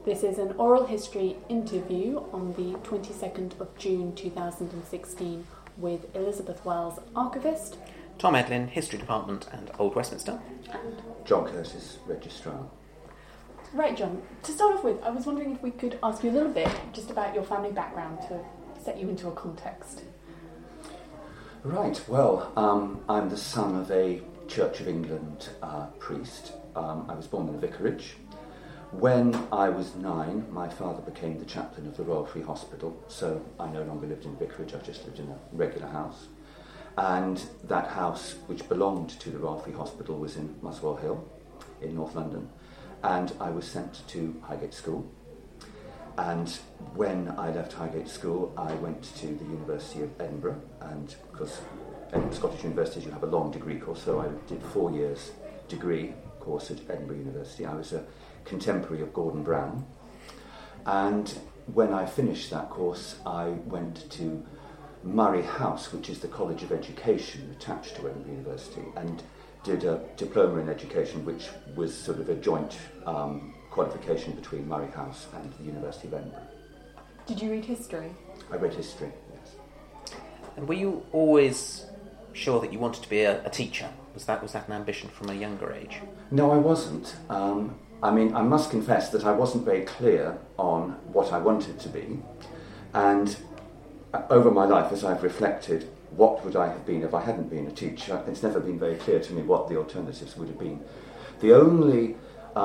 This is an oral history interview on the 22nd of June 2016 with Elizabeth Wells, Archivist, Tom Edlin, History Department and Old Westminster, and John Curtis, Registrar. Right, John, to start off with, I was wondering if we could ask you a little bit just about your family background to set you into a context. Right, well, I'm the son of a Church of England priest. I was born in a vicarage. When I was 9, my father became the chaplain of the Royal Free Hospital, so I no longer lived in a vicarage, I just lived in a regular house. And that house, which belonged to the Royal Free Hospital, was in Muswell Hill in North London. And I was sent to Highgate School. And when I left Highgate School, I went to the University of Edinburgh. And because at Scottish universities you have a long degree course, so I did 4 years degree course at Edinburgh University. I was a contemporary of Gordon Brown. And when I finished that course, I went to Murray House, which is the College of Education attached to Edinburgh University, and did a diploma in education, which was sort of a joint qualification between Murray House and the University of Edinburgh. Did you read history? I read history, yes. And were you always sure that you wanted to be a teacher? Was that an ambition from a younger age? No, I wasn't. I must confess that I wasn't very clear on what I wanted to be, and over my life, as I've reflected, what would I have been if I hadn't been a teacher? It's never been very clear to me what the alternatives would have been. The only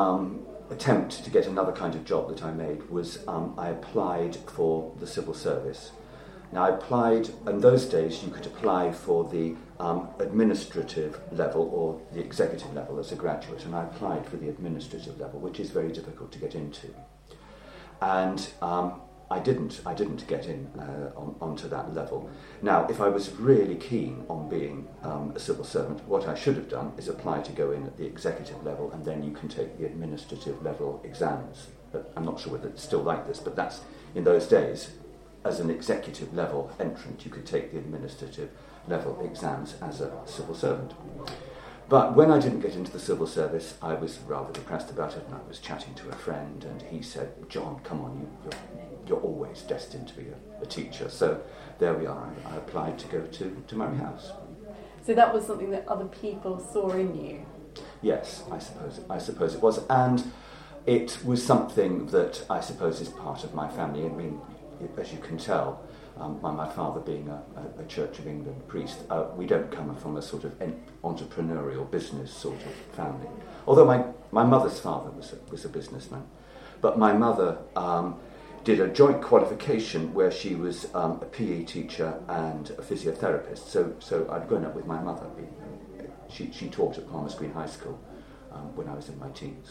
attempt to get another kind of job that I made was I applied for the civil service. Now, I applied, in those days you could apply for the administrative level or the executive level as a graduate, and I applied for the administrative level, which is very difficult to get into. And I didn't get in onto that level. Now, if I was really keen on being a civil servant, what I should have done is apply to go in at the executive level, and then you can take the administrative level exams. But I'm not sure whether it's still like this, but that's, in those days, as an executive level entrant, you could take the administrative level exams as a civil servant. But when I didn't get into the civil service, I was rather depressed about it, and I was chatting to a friend, and he said, "John, come on, you're always destined to be a teacher." So there we are. I applied to go to Murray House. So that was something that other people saw in you? Yes, I suppose it was. And it was something that I suppose is part of my family. I mean, as you can tell, my father being a Church of England priest, we don't come from a sort of entrepreneurial business sort of family. Although my mother's father was a businessman. But my mother did a joint qualification where she was a PE teacher and a physiotherapist. So I'd grown up with my mother. She taught at Palmer's Green High School when I was in my teens.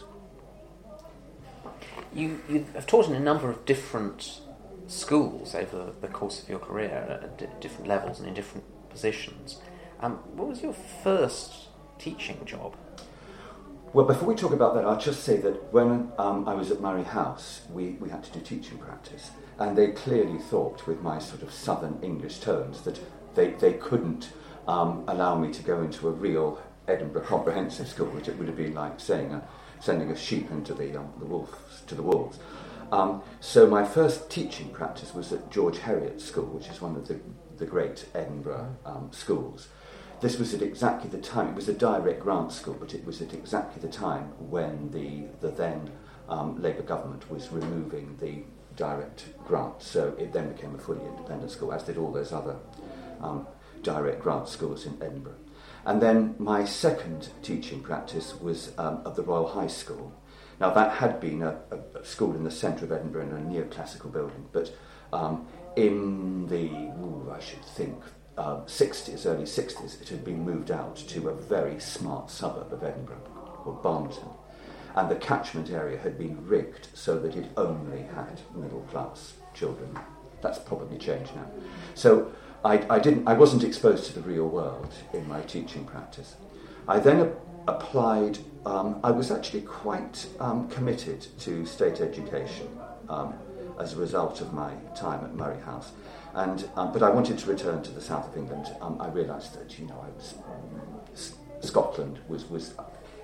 You have taught in a number of different schools over the course of your career at different levels and in different positions. What was your first teaching job? Well, before we talk about that, I'll just say that when I was at Murray House, we had to do teaching practice, and they clearly thought, with my sort of southern English tones, that they couldn't allow me to go into a real Edinburgh comprehensive school, which it would have been like sending a sheep into the wolves. So my first teaching practice was at George Heriot School, which is one of the great Edinburgh schools. This was at exactly the time, it was a direct grant school, but it was at exactly the time when the then Labour government was removing the direct grant. So it then became a fully independent school, as did all those other direct grant schools in Edinburgh. And then my second teaching practice was at the Royal High School. Now, that had been a school in the centre of Edinburgh in a neoclassical building, but in the, I should think, early 60s, it had been moved out to a very smart suburb of Edinburgh called Barnton. And the catchment area had been rigged so that it only had middle-class children. That's probably changed now. So I wasn't exposed to the real world in my teaching practice. I then applied. I was actually quite committed to state education as a result of my time at Murray House, but I wanted to return to the south of England. I realised that Scotland was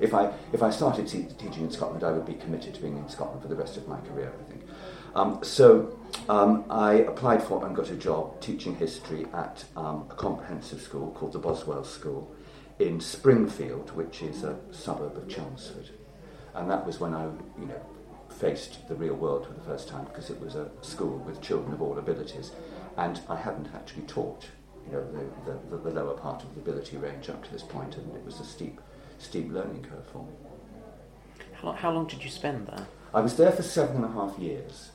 if I started teaching in Scotland, I would be committed to being in Scotland for the rest of my career, I think. So I applied for and got a job teaching history at a comprehensive school called the Boswell School in Springfield, which is a suburb of Chelmsford. And that was when I, faced the real world for the first time, because it was a school with children of all abilities, and I hadn't actually taught, the lower part of the ability range up to this point, and it was a steep learning curve for me. How long did you spend there? I was there for 7.5 years.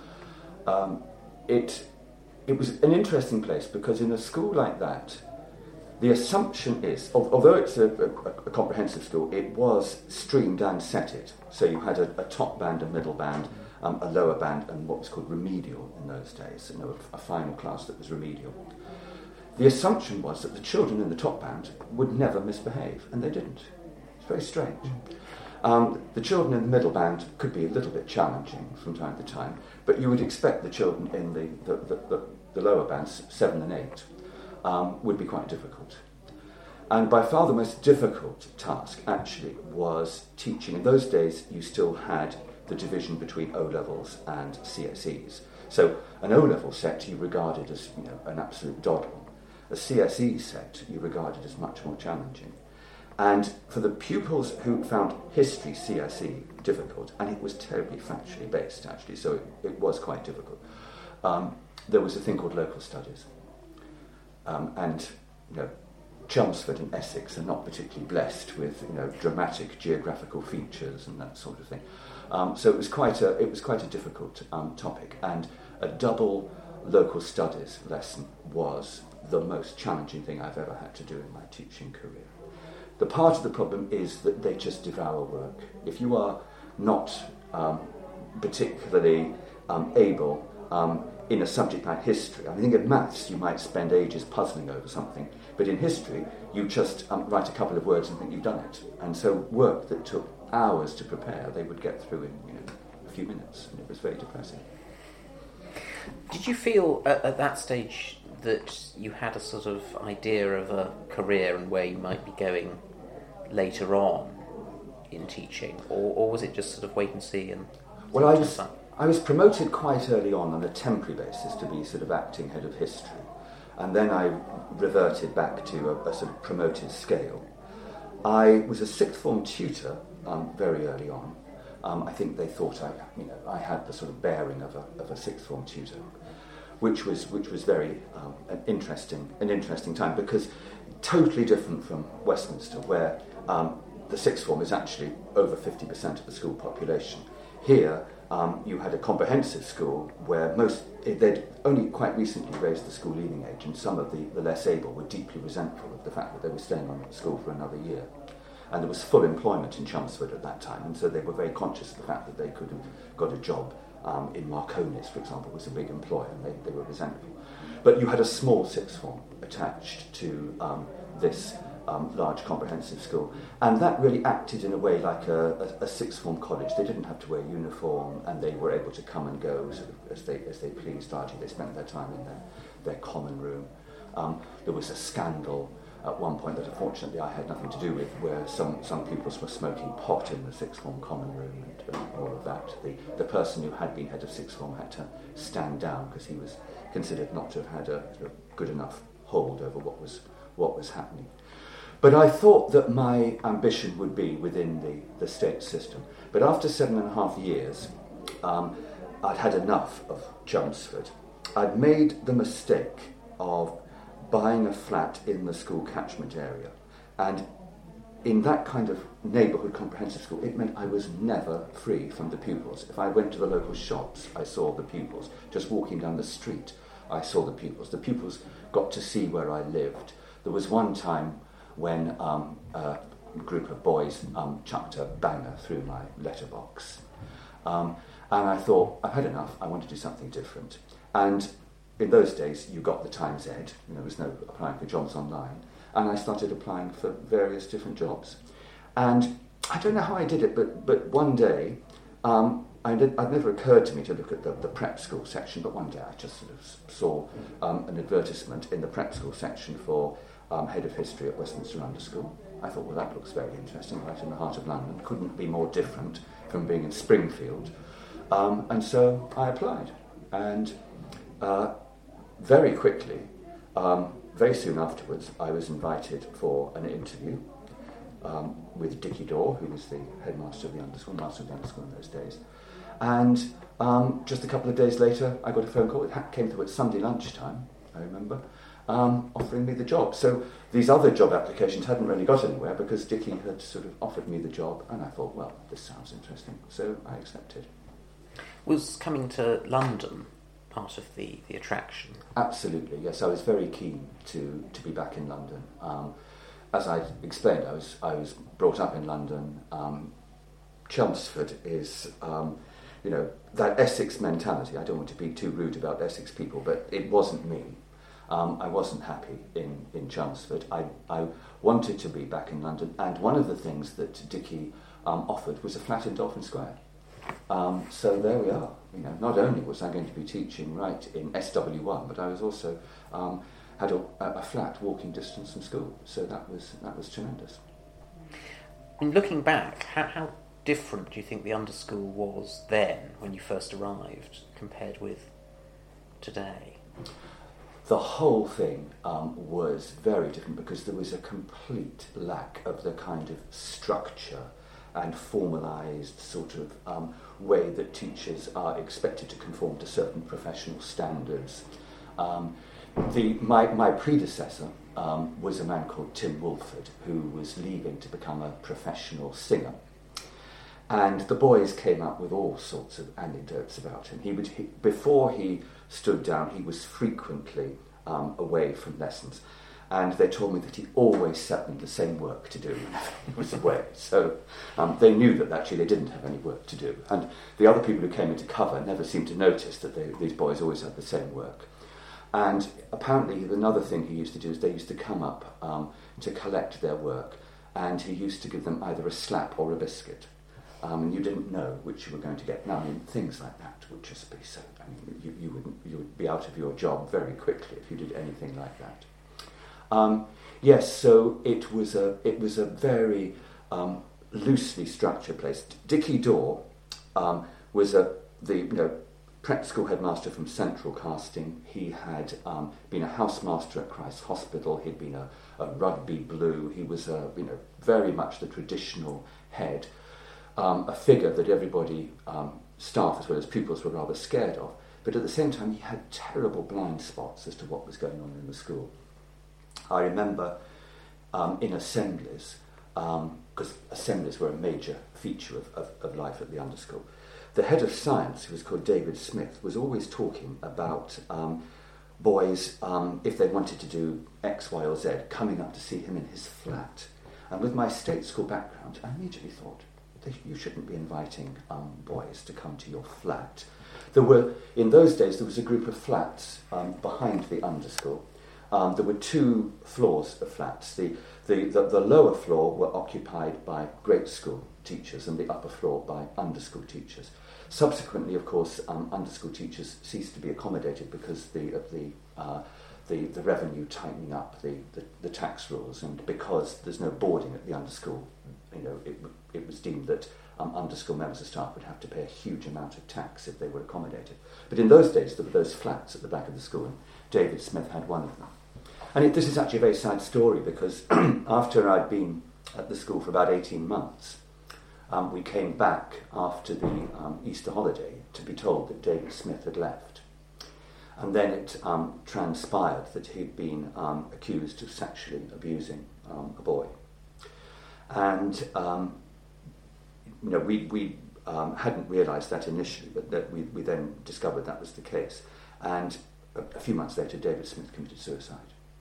It was an interesting place because in a school like that, the assumption is, although it's a comprehensive school, it was streamed and setted. So you had a top band, a middle band, a lower band, and what was called remedial in those days, a final class that was remedial. The assumption was that the children in the top band would never misbehave, and they didn't. It's very strange. The children in the middle band could be a little bit challenging from time to time, but you would expect the children in the lower bands, 7 and 8, would be quite difficult. And by far the most difficult task, actually, was teaching. In those days, you still had the division between O-levels and CSEs. So an O-level set you regarded as an absolute doddle. A CSE set you regarded as much more challenging. And for the pupils who found history CSE difficult, and it was terribly factually based, actually, so it was quite difficult, there was a thing called local studies. And Chelmsford and Essex are not particularly blessed with dramatic geographical features and that sort of thing. So it was quite a difficult topic, and a double local studies lesson was the most challenging thing I've ever had to do in my teaching career. The part of the problem is that they just devour work. If you are not particularly able in a subject like history, I think in maths you might spend ages puzzling over something, but in history you just write a couple of words and think you've done it. And so work that took hours to prepare, they would get through in a few minutes, and it was very depressing. Did you feel at that stage that you had a sort of idea of a career and where you might be going later on in teaching, or was it just sort of wait and see? And well, I was promoted quite early on a temporary basis to be sort of acting head of history, and then I reverted back to a sort of promoted scale. I was a sixth form tutor very early on. I think they thought I had the sort of bearing of a sixth form tutor, which was very an interesting time, because totally different from Westminster, where the sixth form is actually over 50% of the school population. Here, you had a comprehensive school where they'd only quite recently raised the school leaving age, and some of the less able were deeply resentful of the fact that they were staying on at school for another year. And there was full employment in Chelmsford at that time, and so they were very conscious of the fact that they could have got a job in Marconis, for example, was a big employer, and they were resentful. But you had a small sixth form attached to this large comprehensive school, and that really acted in a way like a sixth form college. They didn't have to wear uniform, and they were able to come and go sort of as they pleased. Largely, they spent their time in their common room. There was a scandal at one point that unfortunately I had nothing to do with, where some pupils were smoking pot in the sixth form common room and all of that. The person who had been head of sixth form had to stand down because he was considered not to have had a good enough hold over what was happening. But I thought that my ambition would be within the state system. But after 7.5 years, I'd had enough of Chelmsford. I'd made the mistake of buying a flat in the school catchment area. And in that kind of neighbourhood comprehensive school, it meant I was never free from the pupils. If I went to the local shops, I saw the pupils. Just walking down the street, I saw the pupils. The pupils got to see where I lived. There was one time when a group of boys chucked a banger through my letterbox. And I thought, I've had enough, I want to do something different. And in those days, you got the Times Ed, there was no applying for jobs online, and I started applying for various different jobs. And I don't know how I did it, but one day, it never occurred to me to look at the prep school section, but one day I just sort of saw an advertisement in the prep school section for head of history at Westminster Under School. I thought, well, that looks very interesting, right in the heart of London. Couldn't be more different from being in Springfield. And so I applied. And very quickly, very soon afterwards, I was invited for an interview with Dickie Dorr, who was the headmaster of the underschool, master of the underschool in those days. And just a couple of days later, I got a phone call. It came through at Sunday lunchtime, I remember, offering me the job. So these other job applications hadn't really got anywhere because Dickie had sort of offered me the job, and I thought, well, this sounds interesting. So I accepted. Was coming to London part of the attraction? Absolutely, yes. I was very keen to be back in London. As I explained, I was brought up in London. Chelmsford is, that Essex mentality. I don't want to be too rude about Essex people, but it wasn't me. I wasn't happy in Chelmsford. I wanted to be back in London, and one of the things that Dickie offered was a flat in Dolphin Square. So there we are. Not only was I going to be teaching right in SW1, but I was also had a flat walking distance from school. So that was tremendous. And looking back, how different do you think the underschool was then when you first arrived compared with today? The whole thing was very different because there was a complete lack of the kind of structure and formalised sort of way that teachers are expected to conform to certain professional standards. My predecessor was a man called Tim Wolford, who was leaving to become a professional singer. And the boys came up with all sorts of anecdotes about him. Before he stood down, he was frequently away from lessons. And they told me that he always set them the same work to do whenever he was away. So they knew that actually they didn't have any work to do. And the other people who came into cover never seemed to notice that these boys always had the same work. And apparently another thing he used to do is they used to come up to collect their work, and he used to give them either a slap or a biscuit. And you didn't know which you were going to get. Now, things like that would just be so... you would be out of your job very quickly if you did anything like that. Yes, so it was a very loosely structured place. Dickie Dorr was the practical headmaster from Central Casting. He had been a housemaster at Christ's Hospital. He'd been a rugby blue. He was very much the traditional head, a figure that everybody, staff as well as pupils, were rather scared of. But at the same time, he had terrible blind spots as to what was going on in the school. I remember in assemblies, because assemblies were a major feature of life at the underschool, the head of science, who was called David Smith, was always talking about boys, if they wanted to do X, Y or Z, coming up to see him in his flat. And with my state school background, I immediately thought, you shouldn't be inviting boys to come to your flat. In those days, there was a group of flats behind the underschool. There were 2 floors of flats. The lower floor were occupied by grade school teachers and the upper floor by underschool teachers. Subsequently, of course, underschool teachers ceased to be accommodated because of the revenue tightening up the tax rules, and because there's no boarding at the underschool, it was deemed that underschool members of staff would have to pay a huge amount of tax if they were accommodated. But in those days, there were those flats at the back of the school, and David Smith had one of them. And this is actually a very sad story, because after I'd been at the school for about 18 months, we came back after the Easter holiday to be told that David Smith had left. And then it transpired that he'd been accused of sexually abusing a boy. And we hadn't realised that initially, but that we then discovered that was the case. And a few months later, David Smith committed suicide.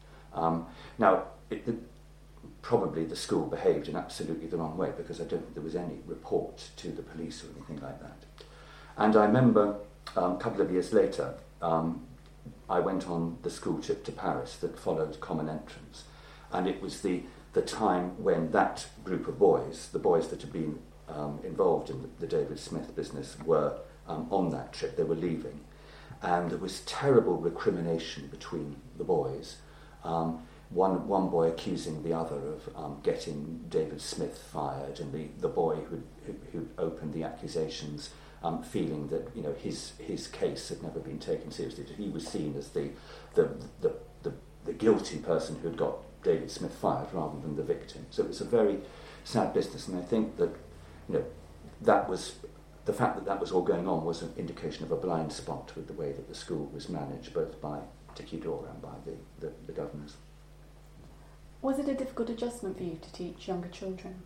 Probably the school behaved in absolutely the wrong way, because I don't think there was any report to the police or anything like that. And I remember a couple of years later, I went on the school trip to Paris that followed Common Entrance, and it was the time when that group of boys, the boys that had been involved in the David Smith business, were on that trip. They were leaving, and there was terrible recrimination between the boys. one boy accusing the other of getting David Smith fired, and the boy who opened the accusations feeling that his case had never been taken seriously. That he was seen as the guilty person who had got David Smith fired rather than the victim. So it's a very sad business, and I think that that was the fact that was all going on was an indication of a blind spot with the way that the school was managed, both by Tiki Dora and by the governors. Was it a difficult adjustment for you to teach younger children?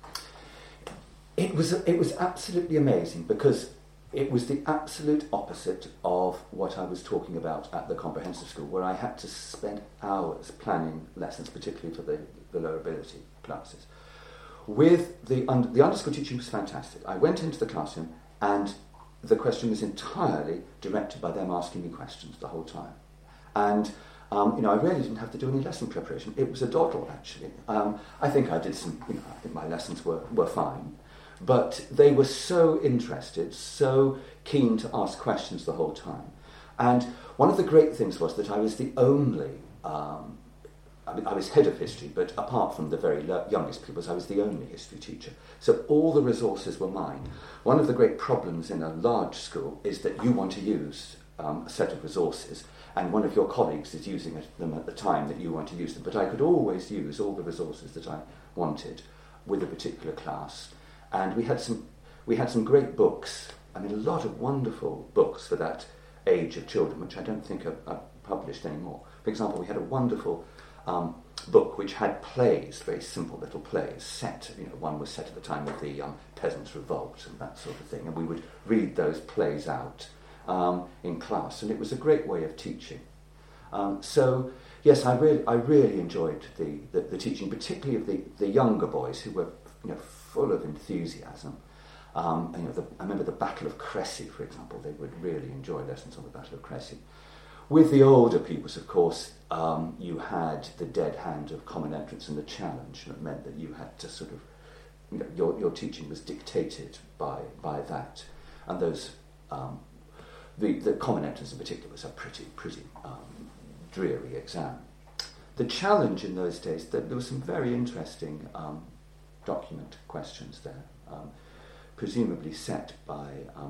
It was absolutely amazing, because it was the absolute opposite of what I was talking about at the comprehensive school, where I had to spend hours planning lessons, particularly for the lower ability classes. With the underschool teaching was fantastic. I went into the classroom and the question was entirely directed by them asking me questions the whole time. And I really didn't have to do any lesson preparation. It was a doddle, actually. I think I did some, I think my lessons were fine. But they were so interested, so keen to ask questions the whole time. And one of the great things was that I was the only, I was head of history, but apart from the very youngest pupils, I was the only history teacher. So all the resources were mine. One of the great problems in a large school is that you want to use a set of resources, and one of your colleagues is using them at the time that you want to use them. But I could always use all the resources that I wanted with a particular class. And we had some great books. I mean, a lot of wonderful books for that age of children, which I don't think are published anymore. For example, we had a wonderful book which had plays, very simple little plays, set. One was set at the time of the Peasants' Revolt and that sort of thing, and we would read those plays out in class, and it was a great way of teaching. So yes, I really enjoyed the teaching, particularly of the younger boys who were full of enthusiasm. I remember the Battle of Crécy, for example. They would really enjoy lessons on the Battle of Crécy. With the older pupils, of course, you had the dead hand of common entrance and the challenge, and it meant that you had to sort of, your teaching was dictated by that. And those, the common entrance in particular was a pretty dreary exam. The challenge in those days, there were some very interesting document questions there, presumably set by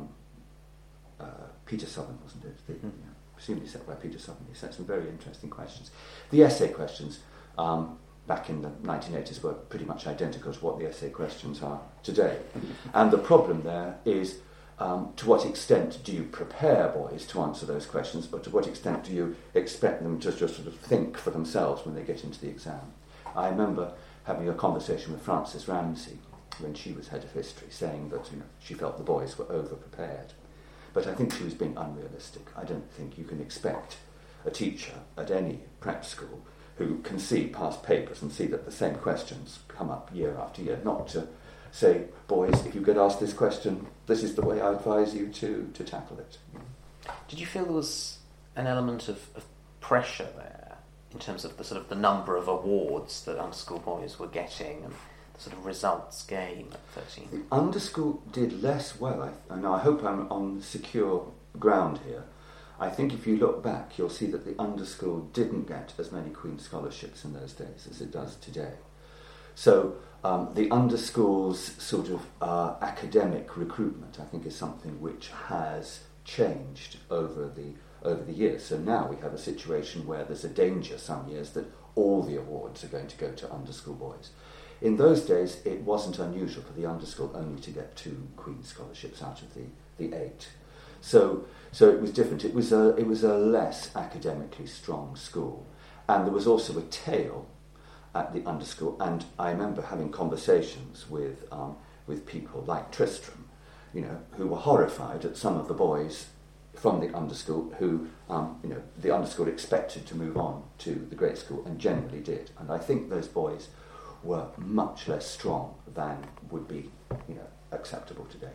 Peter Southern, wasn't it? Presumably set by Peter Southern. He set some very interesting questions. The essay questions back in the 1980s were pretty much identical to what the essay questions are today. And the problem there is to what extent do you prepare boys to answer those questions, but to what extent do you expect them to just sort of think for themselves when they get into the exam? I remember having a conversation with Frances Ramsey when she was head of history, saying that she felt the boys were over-prepared. But I think she was being unrealistic. I don't think you can expect a teacher at any prep school who can see past papers and see that the same questions come up year after year, not to say, boys, if you get asked this question, this is the way I advise you to tackle it. Did you feel there was an element of pressure there in terms of the number of awards that underschool boys were getting and the sort of results game at 13? The underschool did less well. I hope I'm on secure ground here. I think if you look back, you'll see that the underschool didn't get as many Queen's Scholarships in those days as it does today. So the underschool's sort of academic recruitment, I think, is something which has changed over the years. So now we have a situation where there's a danger some years that all the awards are going to go to underschool boys. In those days, it wasn't unusual for the underschool only to get 2 Queen's Scholarships out of the 8. So it was different. It was a less academically strong school, and there was also a tail at the underschool. And I remember having conversations with people like Tristram, who were horrified at some of the boys from the underschool who, the underschool expected to move on to the great school and generally did. And I think those boys were much less strong than would be, acceptable today.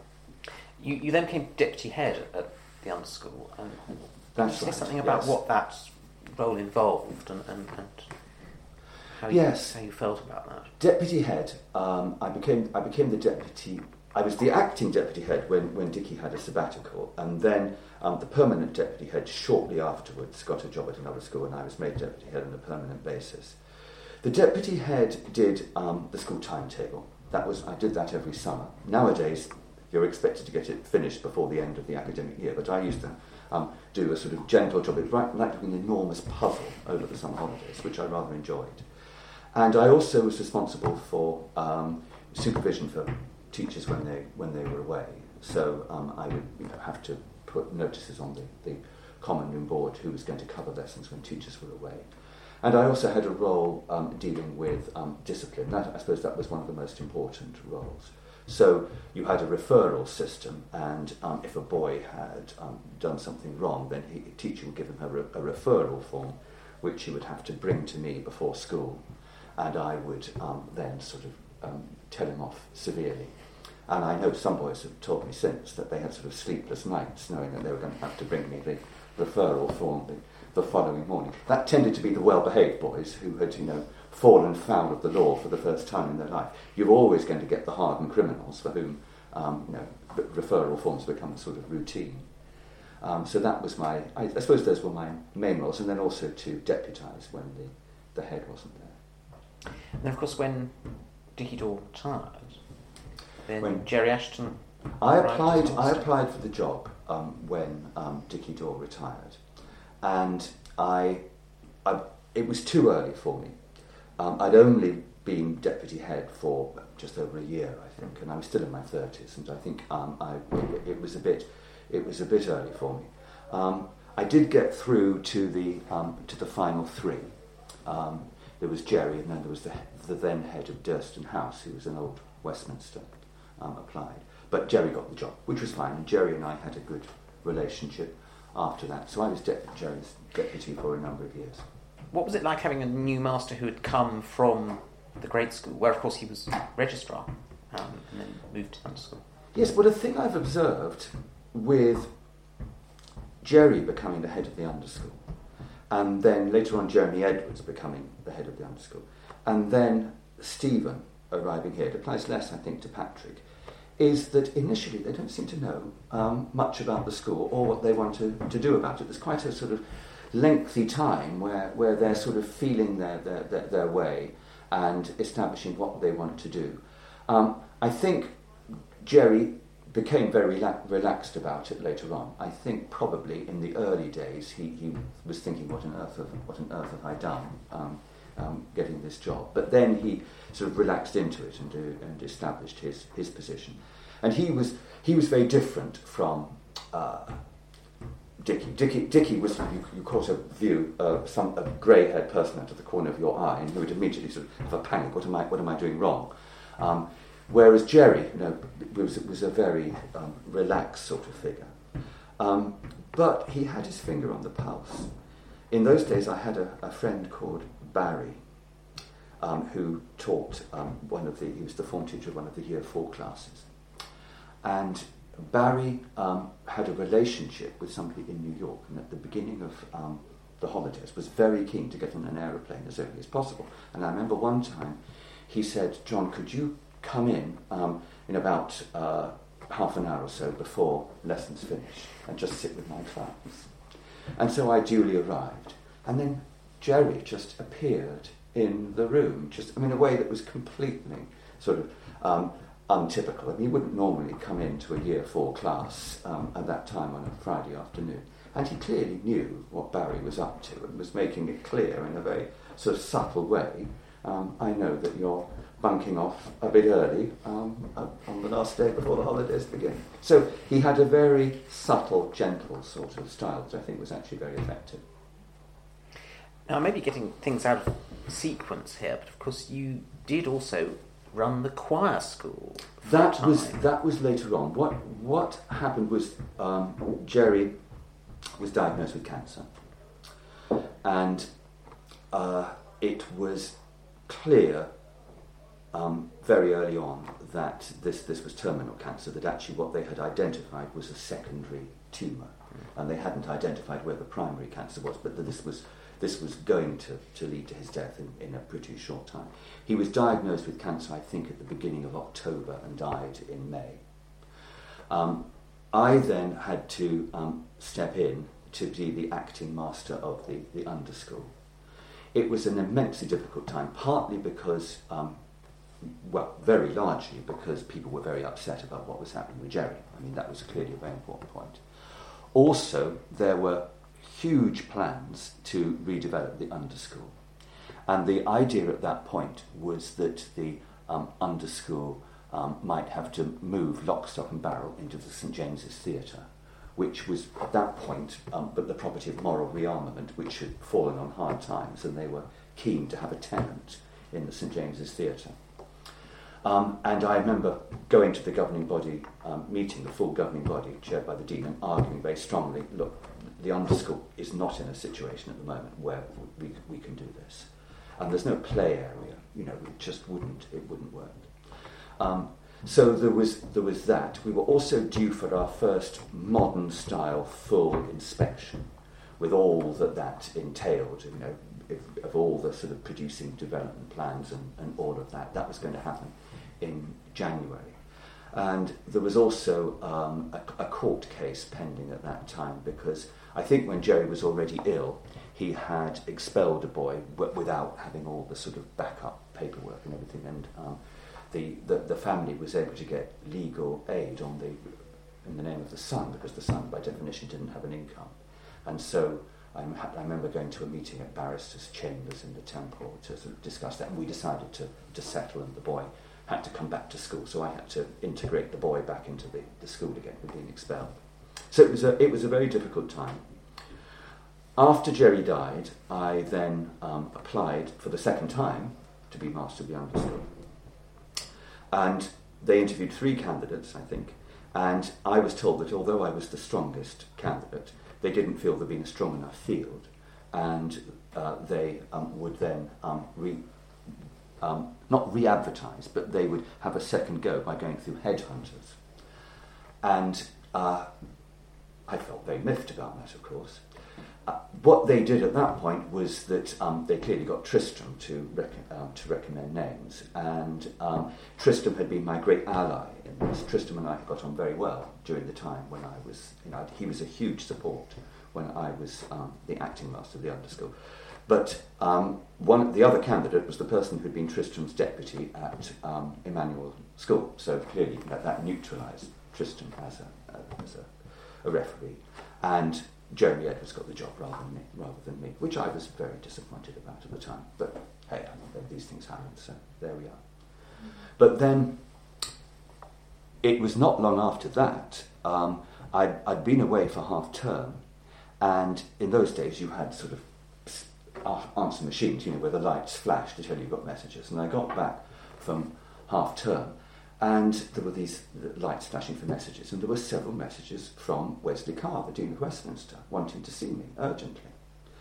You then became deputy head at the underschool. And That's can you say right, something about what that role involved and how you felt about that? Deputy head. I became the deputy I was the acting deputy head when Dickie had a sabbatical, and then the permanent deputy head shortly afterwards got a job at another school, and I was made deputy head on a permanent basis. The deputy head did the school timetable. I did that every summer. Nowadays, you're expected to get it finished before the end of the academic year, but I used to do a sort of gentle job. It was like doing an enormous puzzle over the summer holidays, which I rather enjoyed. And I also was responsible for supervision for teachers when they were away. So I would have to put notices on the common room board who was going to cover lessons when teachers were away. And I also had a role dealing with discipline. I suppose that was one of the most important roles. So you had a referral system, and if a boy had done something wrong, then a teacher would give him a referral form, which he would have to bring to me before school, and I would then sort of tell him off severely. And I know some boys have told me since that they had sort of sleepless nights knowing that they were going to have to bring me the referral form the following morning. That tended to be the well-behaved boys who had, fallen foul of the law for the first time in their life. You're always going to get the hardened criminals for whom, referral forms become sort of routine. So that was I suppose those were my main roles, and then also to deputise when the head wasn't there. And then, of course, when Dickie Dore retired, then Jerry Ashton. I applied for the job when Dickie Dore retired, and it was too early for me. I'd only been deputy head for just over a year, I think, and I was still in my 30s, and I think it was a bit early for me. I did get through to the final three. There was Jerry, and then there was the then head of Durston House, who was an old Westminster, applied. But Jerry got the job, which was fine, and Jerry and I had a good relationship after that. So I was Jerry's deputy for a number of years. What was it like having a new master who had come from the grade school, where of course he was registrar, and then moved to London School? Yes, well, a thing I've observed with Jerry becoming the head of the underschool, and then later on Jeremy Edwards becoming the head of the underschool, and then Stephen arriving here, it applies less, I think, to Patrick, is that initially they don't seem to know much about the school or what they want to do about it. There's quite a sort of lengthy time where they're sort of feeling their way and establishing what they want to do. I think Jerry became very relaxed about it later on. I think probably in the early days he was thinking, what on earth have I done getting this job? But then he sort of relaxed into it and established his position. And he was very different from Dickie. Dickie was, you caught a view of a grey-haired person out of the corner of your eye, and he would immediately sort of have a panic. What am I doing wrong? Whereas Jerry, was a very relaxed sort of figure. But he had his finger on the pulse. In those days, I had a friend called Barry, who taught he was the form teacher of one of the Year 4 classes. And Barry had a relationship with somebody in New York, and at the beginning of the holidays was very keen to get on an aeroplane as early as possible. And I remember one time he said, "John, could you come in about half an hour or so before lessons finish and just sit with my class?" And so I duly arrived. And then Jerry just appeared in the room, in a way that was completely sort of untypical. He wouldn't normally come into a Year 4 class at that time on a Friday afternoon. And he clearly knew what Barry was up to and was making it clear in a very sort of subtle way. I know that you're bunking off a bit early on the last day before the holidays begin. So he had a very subtle, gentle sort of style that I think was actually very effective. Now, I may be getting things out of sequence here, but of course you did also run the choir school. That was later on. What happened was Jerry was diagnosed with cancer, and it was clear very early on that this was terminal cancer, that actually what they had identified was a secondary tumour, and they hadn't identified where the primary cancer was, but that this was this was going to lead to his death in a pretty short time. He was diagnosed with cancer, I think, at the beginning of October and died in May. I then had to step in to be the acting master of the underschool. It was an immensely difficult time, partly because, very largely because people were very upset about what was happening with Jerry. I mean, that was clearly a very important point. Also, there were huge plans to redevelop the underschool. And the idea at that point was that the underschool might have to move lock, stock and barrel into the St James's Theatre, which was at that point but the property of Moral Rearmament, which had fallen on hard times, and they were keen to have a tenant in the St James's Theatre. And I remember going to the governing body meeting, the full governing body, chaired by the Dean, and arguing very strongly, look, the underschool is not in a situation at the moment where we can do this. And there's no play area, it just wouldn't work. So there was that. We were also due for our first modern-style full inspection, with all that entailed, of all the sort of producing development plans and all of that. That was going to happen in January. And there was also a court case pending at that time, because I think when Jerry was already ill, he had expelled a boy without having all the sort of backup paperwork and everything, and the family was able to get legal aid in the name of the son, because the son, by definition, didn't have an income. And so I remember going to a meeting at barristers' chambers in the Temple to sort of discuss that, and we decided to settle, and the boy had to come back to school, so I had to integrate the boy back into the school again, with being expelled. So it was a very difficult time. After Jerry died, I then applied for the second time to be master of the underschool. And they interviewed 3 candidates, I think, and I was told that although I was the strongest candidate, they didn't feel there'd been a strong enough field, and they would then not re-advertise, but they would have a second go by going through headhunters. And I felt very miffed about that, of course. What they did at that point was that they clearly got Tristram to recommend names, and Tristram had been my great ally in this. Tristram and I got on very well during the time when I was, he was a huge support when I was the acting master of the underschool. But the other candidate was the person who'd been Tristram's deputy at Emmanuel School, so clearly that neutralised Tristram as a referee, and Jeremy Edwards got the job rather than me, which I was very disappointed about at the time. But hey, these things happen, so there we are. But then, it was not long after that, I'd been away for half term, and in those days you had sort of answer machines, where the lights flashed to tell you got messages. And I got back from half term, and there were these lights flashing for messages, and there were several messages from Wesley Carr, the Dean of Westminster, wanting to see me urgently.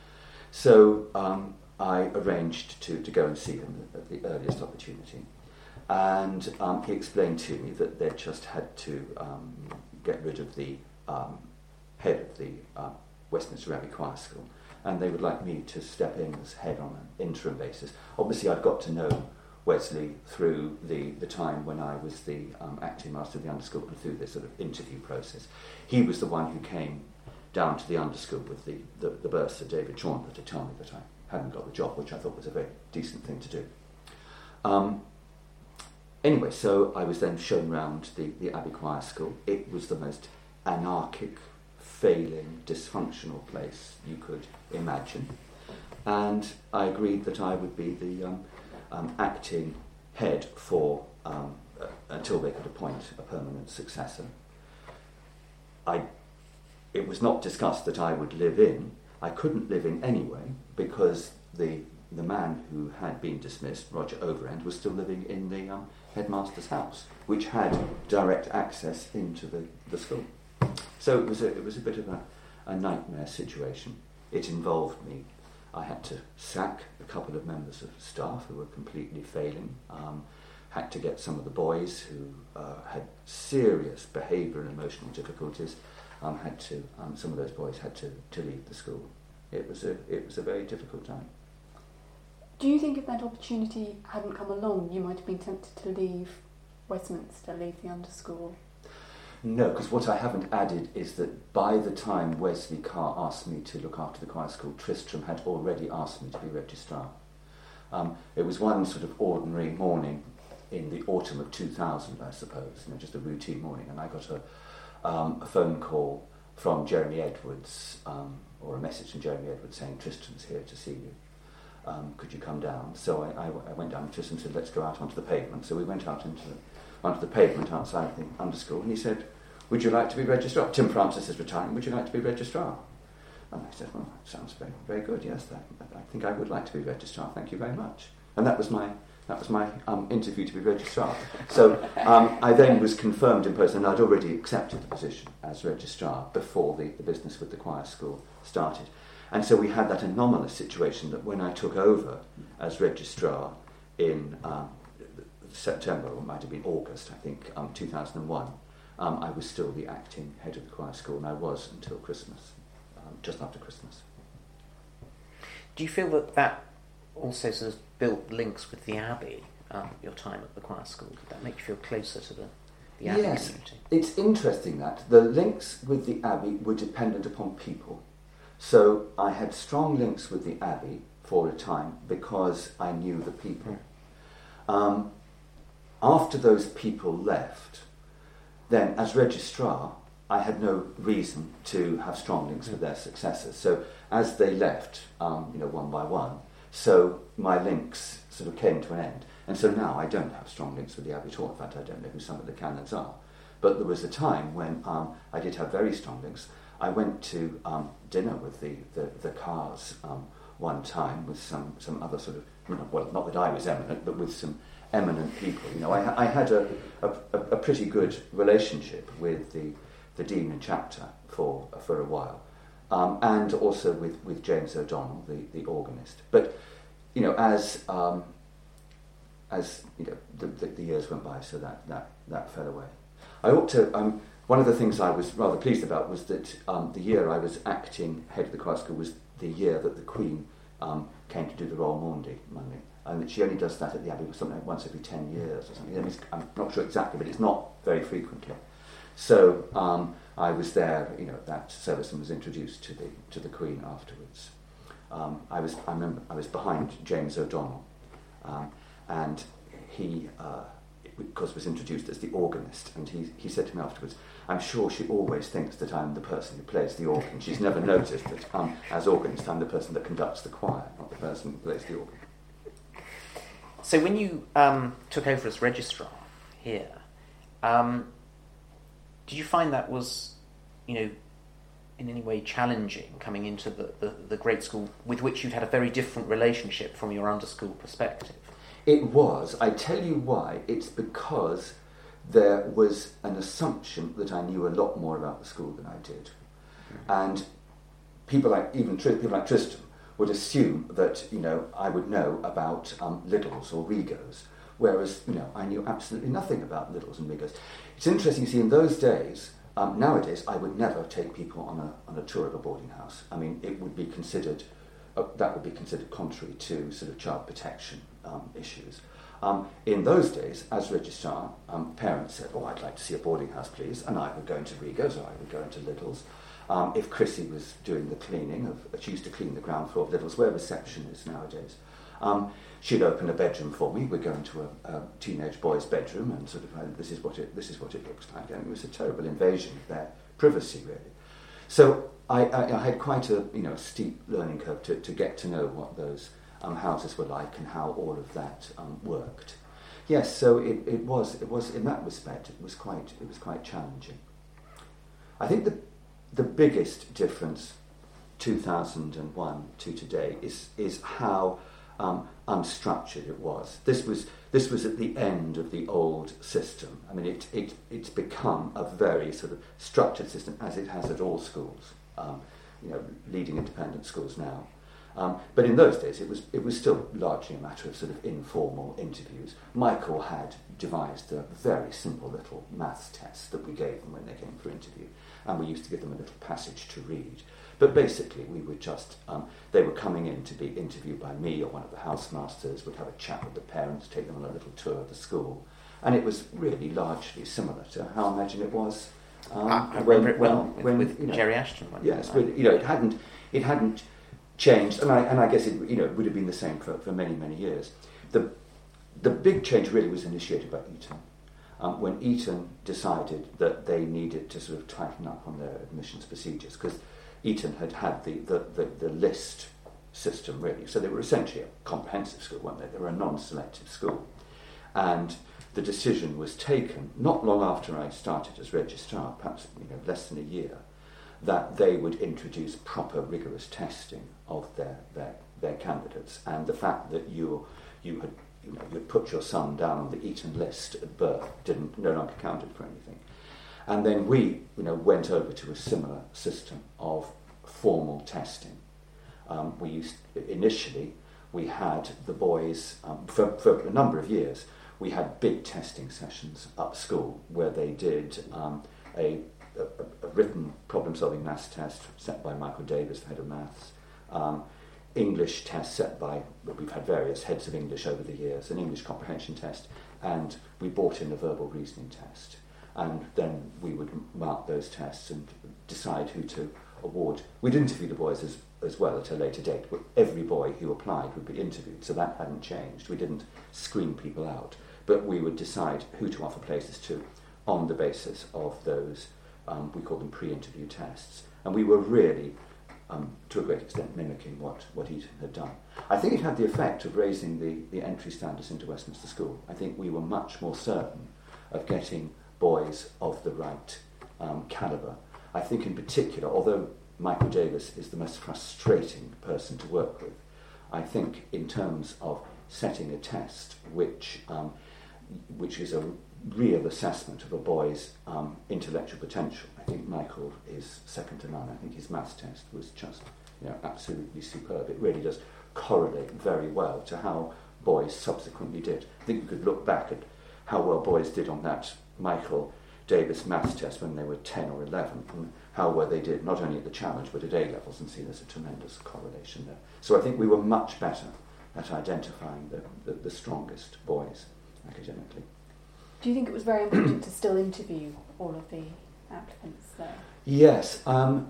So I arranged to go and see him at the earliest opportunity, and he explained to me that they just had to get rid of the head of the Westminster Abbey Choir School, and they would like me to step in as head on an interim basis. Obviously, I'd got to know Wesley through the time when I was the acting master of the underschool, and through this sort of interview process. He was the one who came down to the underschool with the bursar, David Chandler, to tell me that I hadn't got the job, which I thought was a very decent thing to do. Anyway, so I was then shown round the Abbey Choir School. It was the most anarchic, failing, dysfunctional place you could imagine. And I agreed that I would be the acting head for until they could appoint a permanent successor. It was not discussed that I would live in. I couldn't live in anyway, because the man who had been dismissed, Roger Overend, was still living in the headmaster's house, which had direct access into the school. So it was a bit of a nightmare situation. It involved me. I had to sack a couple of members of staff who were completely failing, had to get some of the boys who had serious behaviour and emotional difficulties, some of those boys had to leave the school. it was a very difficult time. Do you think if that opportunity hadn't come along, you might have been tempted to leave Westminster, leave the underschool? No, because what I haven't added is that by the time Wesley Carr asked me to look after the choir school, Tristram had already asked me to be registrar. It was one sort of ordinary morning in the autumn of 2000, I suppose, just a routine morning, and I got a phone call from Jeremy Edwards, or a message from Jeremy Edwards saying, Tristram's here to see you. Could you come down? So I went down to Tristram and said, let's go out onto the pavement. So we went out onto the pavement outside the underschool, and he said, would you like to be registrar? Tim Francis is retiring, would you like to be registrar? And I said, well, that sounds very, very good, yes, I think I would like to be registrar, thank you very much. And that was my interview to be registrar. So I then was confirmed in post, and I'd already accepted the position as registrar before the business with the choir school started. And so we had that anomalous situation that when I took over as registrar in September, or it might have been August, I think, 2001, I was still the acting head of the choir school, and I was until Christmas, just after Christmas. Do you feel that also sort of built links with the Abbey, your time at the choir school? Did that make you feel closer to the Abbey community? It's interesting that the links with the Abbey were dependent upon people. So I had strong links with the Abbey for a time because I knew the people. After those people left, then as registrar, I had no reason to have strong links with their successors. So as they left, one by one, so my links sort of came to an end. And so now I don't have strong links with the Abbey at all. In fact, I don't know who some of the canons are. But there was a time when I did have very strong links. I went to dinner with the Carrs one time with some other sort of, well, not that I was eminent, but with some eminent people. I had a pretty good relationship with the dean and chapter for a while, and also with James O'Donnell, the organist. But as the years went by, so that fell away. I ought to. One of the things I was rather pleased about was that the year I was acting head of the choir school was the year that the Queen came to do the Royal Maundy, and that she only does that at the Abbey something like once every 10 years or something. I'm not sure exactly, but it's not very frequently. So I was there, at that service, and was introduced to the Queen afterwards. I remember I was behind James O'Donnell, and he, of course, was introduced as the organist, and he said to me afterwards, I'm sure she always thinks that I'm the person who plays the organ. She's never noticed that as organist I'm the person that conducts the choir, not the person who plays the organ. So when you took over as registrar here, did you find that was, in any way challenging coming into the great school with which you'd had a very different relationship from your underschool perspective? It was. I tell you why. It's because there was an assumption that I knew a lot more about the school than I did. And people like Tristram would assume that, I would know about Liddell's or Rigaud's, whereas, I knew absolutely nothing about Liddell's and Rigaud's. It's interesting, you see, in those days, nowadays, I would never take people on a tour of a boarding house. I mean, it would be considered, that would be considered contrary to sort of child protection issues. In those days, as registrar, parents said, I'd like to see a boarding house, please, and I would go into Rigaud's or I would go into Liddell's. If Chrissy was doing the cleaning, she used to clean the ground floor of Liddell's, where reception is nowadays, she'd open a bedroom for me. We'd go into a teenage boy's bedroom and sort of, this is what it looks like. And it was a terrible invasion of their privacy, really. So I had quite a steep learning curve to get to know what those houses were like and how all of that worked. Yes, so it was in that respect it was quite challenging. I think the biggest difference 2001 to today is how unstructured it was. This was at the end of the old system. I mean, it's become a very sort of structured system, as it has at all schools, leading independent schools now. But in those days, it was still largely a matter of sort of informal interviews. Michael had devised a very simple little maths test that we gave them when they came for interview, and we used to give them a little passage to read. But basically, we would just, they were coming in to be interviewed by me or one of the housemasters, would have a chat with the parents, take them on a little tour of the school, and it was really largely similar to how I imagine it was. I remember it well with Jerry Ashton. Yes, but it hadn't changed, and I guess it would have been the same for many, many years. The big change really was initiated by Eton. When Eton decided that they needed to sort of tighten up on their admissions procedures, because Eton had the list system really, so they were essentially a comprehensive school, weren't they? They were a non-selective school, and the decision was taken not long after I started as registrar, perhaps less than a year, that they would introduce proper rigorous testing of their candidates, and the fact that you had put your son down on the Eton list at birth no longer counted for anything. And then we went over to a similar system of formal testing. Initially we had the boys for a number of years. We had big testing sessions up school where they did a written problem-solving maths test set by Michael Davis, the head of maths, English test set by, we've had various heads of English over the years, an English comprehension test, and we brought in a verbal reasoning test. And then we would mark those tests and decide who to award. We'd interview the boys as well at a later date. Every boy who applied would be interviewed, so that hadn't changed. We didn't screen people out, but we would decide who to offer places to on the basis of those, we call them pre-interview tests. And we were really, to a great extent, mimicking what Eton had done. I think it had the effect of raising the entry standards into Westminster School. I think we were much more certain of getting boys of the right calibre. I think in particular, although Michael Davis is the most frustrating person to work with, I think in terms of setting a test which is a real assessment of a boy's intellectual potential, I think Michael is second to none. I think his maths test was just absolutely superb. It really does correlate very well to how boys subsequently did. I think we could look back at how well boys did on that Michael Davis maths test when they were 10 or 11, and how well they did not only at the challenge but at A levels, and see there's a tremendous correlation there. So I think we were much better at identifying the strongest boys academically. Do you think it was very important to still interview all of the applicants there? Yes.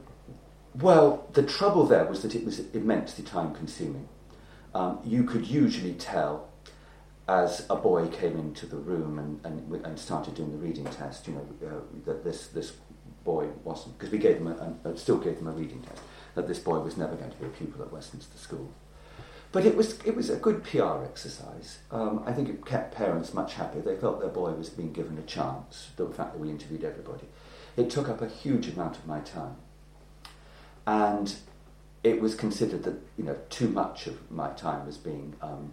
Well, the trouble there was that it was immensely time-consuming. You could usually tell as a boy came into the room and started doing the reading test, that this boy wasn't, because we gave them still gave them a reading test, that this boy was never going to be a pupil at Westminster School. But it was a good PR exercise. I think it kept parents much happier. They felt their boy was being given a chance, the fact that we interviewed everybody. It took up a huge amount of my time. And it was considered that, too much of my time was being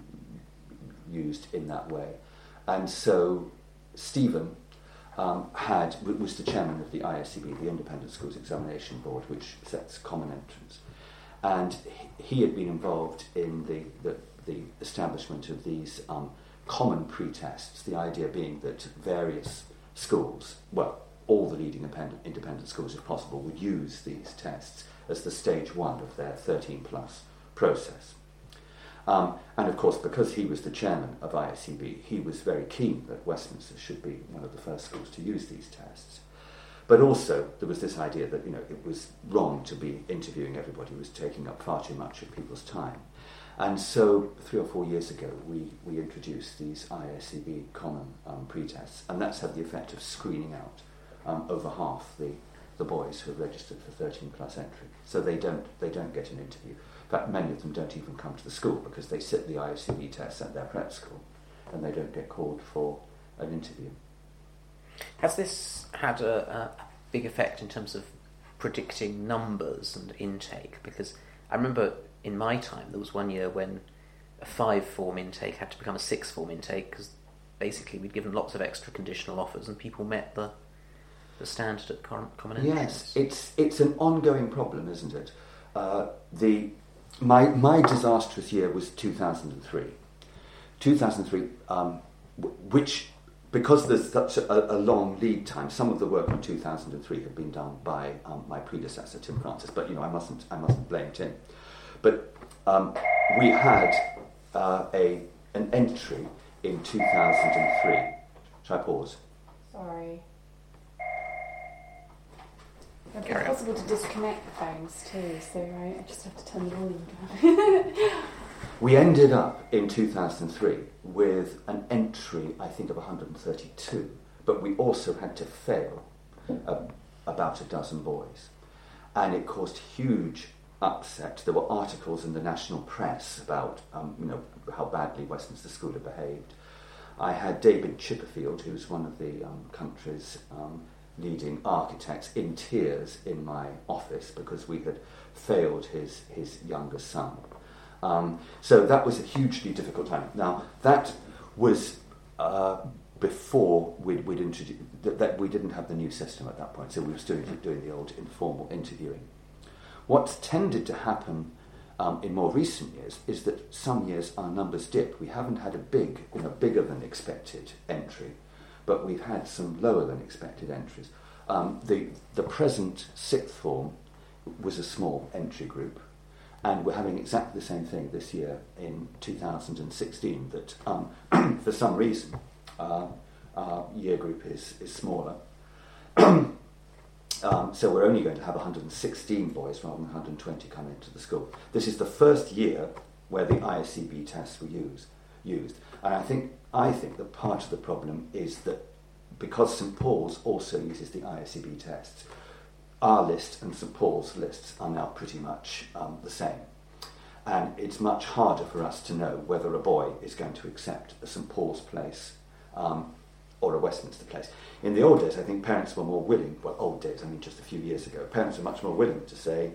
used in that way. And so Stephen was the chairman of the ISCB, the Independent Schools Examination Board, which sets common entrance. And he had been involved in the establishment of these common pre-tests, the idea being that various schools, well, all the leading independent schools, if possible, would use these tests as the stage one of their 13-plus process. And of course, because he was the chairman of ISCB, he was very keen that Westminster should be one of the first schools to use these tests. But also, there was this idea that it was wrong to be interviewing everybody who was taking up far too much of people's time. And so 3 or 4 years ago, we introduced these ISCB common pre-tests, and that's had the effect of screening out over half the boys who are registered for 13-plus entry. So they don't get an interview. In fact, many of them don't even come to the school because they sit the ISCB tests at their prep school and they don't get called for an interview. Has this had a big effect in terms of predicting numbers and intake? Because I remember in my time there was one year when a 5-form intake had to become a 6-form intake because basically we'd given lots of extra conditional offers and people met the standard at common entrance. Yes, it's an ongoing problem, isn't it? my disastrous year was 2003. 2003, which, because there's such a long lead time, some of the work in 2003 had been done by my predecessor, Tim Francis, but I mustn't blame Tim. But we had an entry in 2003. Shall I pause? Sorry. It'd be possible to disconnect the phones too, so I just have to turn the volume down. We ended up in 2003 with an entry, I think, of 132, but we also had to fail about a dozen boys. And it caused huge upset. There were articles in the national press about how badly Westminster School had behaved. I had David Chipperfield, who's one of the country's leading architects, in tears in my office because we had failed his younger son. So that was a hugely difficult time. Now, that was before we'd introduced, that we didn't have the new system at that point, so we were still doing the old informal interviewing. What's tended to happen in more recent years is that some years our numbers dip. We haven't had a bigger than expected entry, but we've had some lower than expected entries. The present sixth form was a small entry group, and we're having exactly the same thing this year in 2016, that for some reason our year group is smaller. So we're only going to have 116 boys rather than 120 come into the school. This is the first year where the ISCB tests were used. And I think that part of the problem is that because St Paul's also uses the ISCB tests, our list and St Paul's lists are now pretty much the same. And it's much harder for us to know whether a boy is going to accept a St Paul's place or a Westminster place. In the old days, I think parents were more willing, well, old days, I mean just a few years ago, parents were much more willing to say,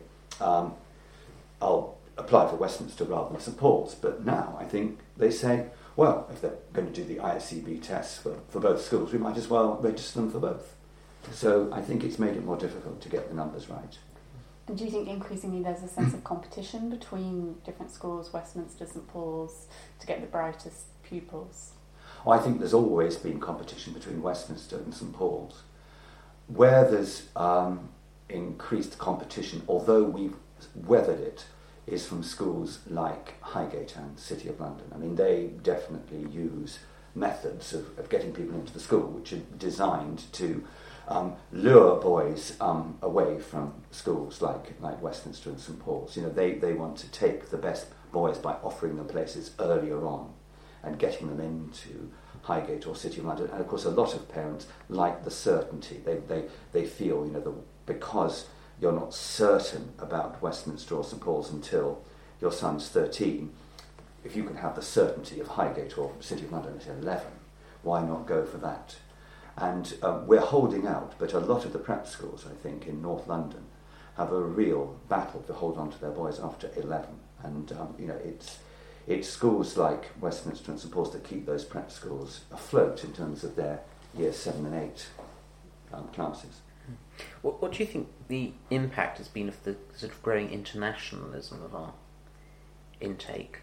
I'll apply for Westminster rather than St Paul's. But now I think they say, well, if they're going to do the ISCB tests for both schools, we might as well register them for both. So I think it's made it more difficult to get the numbers right. And do you think increasingly there's a sense of competition between different schools, Westminster, St Paul's, to get the brightest pupils? I think there's always been competition between Westminster and St Paul's. Where there's increased competition, although we've weathered it, is from schools like Highgate and City of London. I mean, they definitely use methods of getting people into the school which are designed to lure boys away from schools like Westminster and St Paul's. They want to take the best boys by offering them places earlier on and getting them into Highgate or City of London. And of course, a lot of parents like the certainty. They feel, because you're not certain about Westminster or St Paul's until your son's 13, if you can have the certainty of Highgate or City of London at 11, why not go for that? And we're holding out, but a lot of the prep schools, I think, in North London have a real battle to hold on to their boys after 11. And, it's schools like Westminster and St Paul's that keep those prep schools afloat in terms of their year 7 and 8 classes. What do you think the impact has been of the sort of growing internationalism of our intake?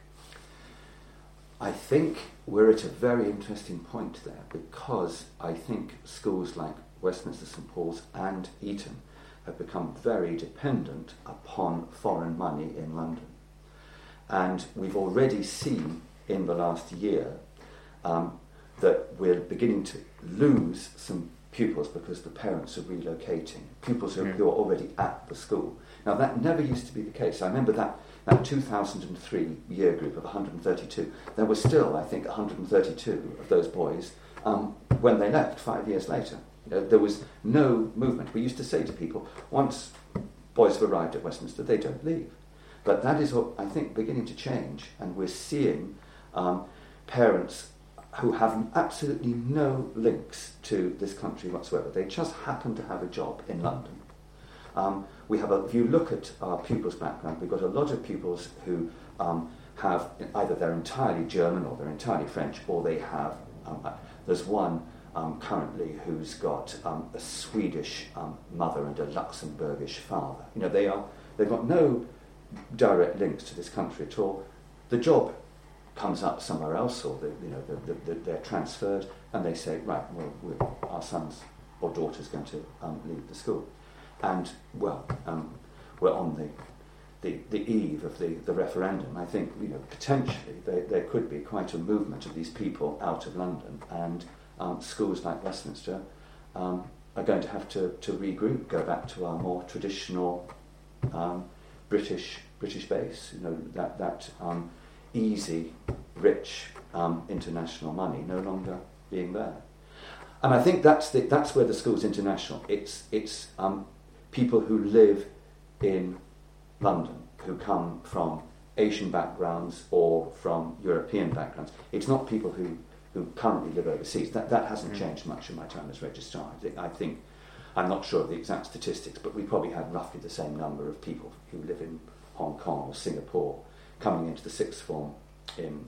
I think we're at a very interesting point there, because I think schools like Westminster, St Paul's and Eton have become very dependent upon foreign money in London. And we've already seen in the last year that we're beginning to lose some pupils because the parents are relocating, pupils who are already at the school. Now, that never used to be the case. I remember that 2003 year group of 132, there were still, I think, 132 of those boys when they left 5 years later. There was no movement. We used to say to people, once boys have arrived at Westminster, they don't leave. But that is, I think, beginning to change, and we're seeing parents who have absolutely no links to this country whatsoever. They just happen to have a job in London. If you look at our pupils' background, we've got a lot of pupils who have either they're entirely German or they're entirely French, or they have. There's one currently who's got a Swedish mother and a Luxembourgish father. They've got no direct links to this country at all, the job comes up somewhere else, or they're transferred, and they say, right, well, our sons or daughters going to leave the school, and we're on the eve of the referendum. I think potentially there could be quite a movement of these people out of London, and schools like Westminster are going to have to regroup, go back to our more traditional British base. That easy, rich international money no longer being there. And I think that's where the school's international. It's people who live in London, who come from Asian backgrounds or from European backgrounds. It's not people who currently live overseas. That hasn't changed much in my time as registrar. I think, I'm not sure of the exact statistics, but we probably had roughly the same number of people who live in Hong Kong or Singapore coming into the sixth form in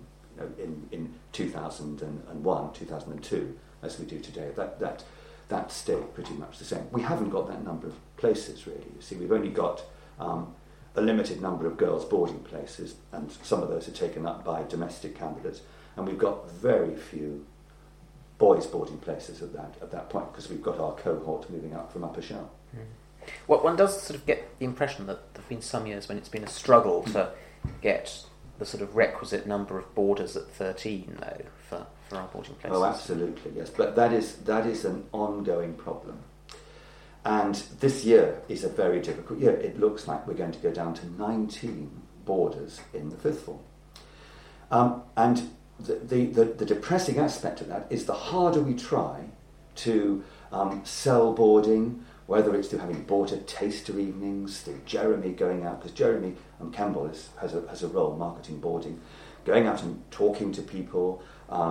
2001, 2002, as we do today. That stayed pretty much the same. We haven't got that number of places, really. You see, we've only got a limited number of girls' boarding places, and some of those are taken up by domestic candidates, and we've got very few boys' boarding places at that point, because we've got our cohort moving up from Upper Shell. Well, one does sort of get the impression that there have been some years when it's been a struggle to get the sort of requisite number of boarders at 13, though, for our boarding places. Oh, absolutely, yes. But that is an ongoing problem. And this year is a very difficult year. It looks like we're going to go down to 19 boarders in the fifth form. And the depressing aspect of that is the harder we try to sell boarding, whether it's through having boarder taster evenings, through Jeremy going out, because Jeremy Campbell has a role marketing boarding, going out and talking to people,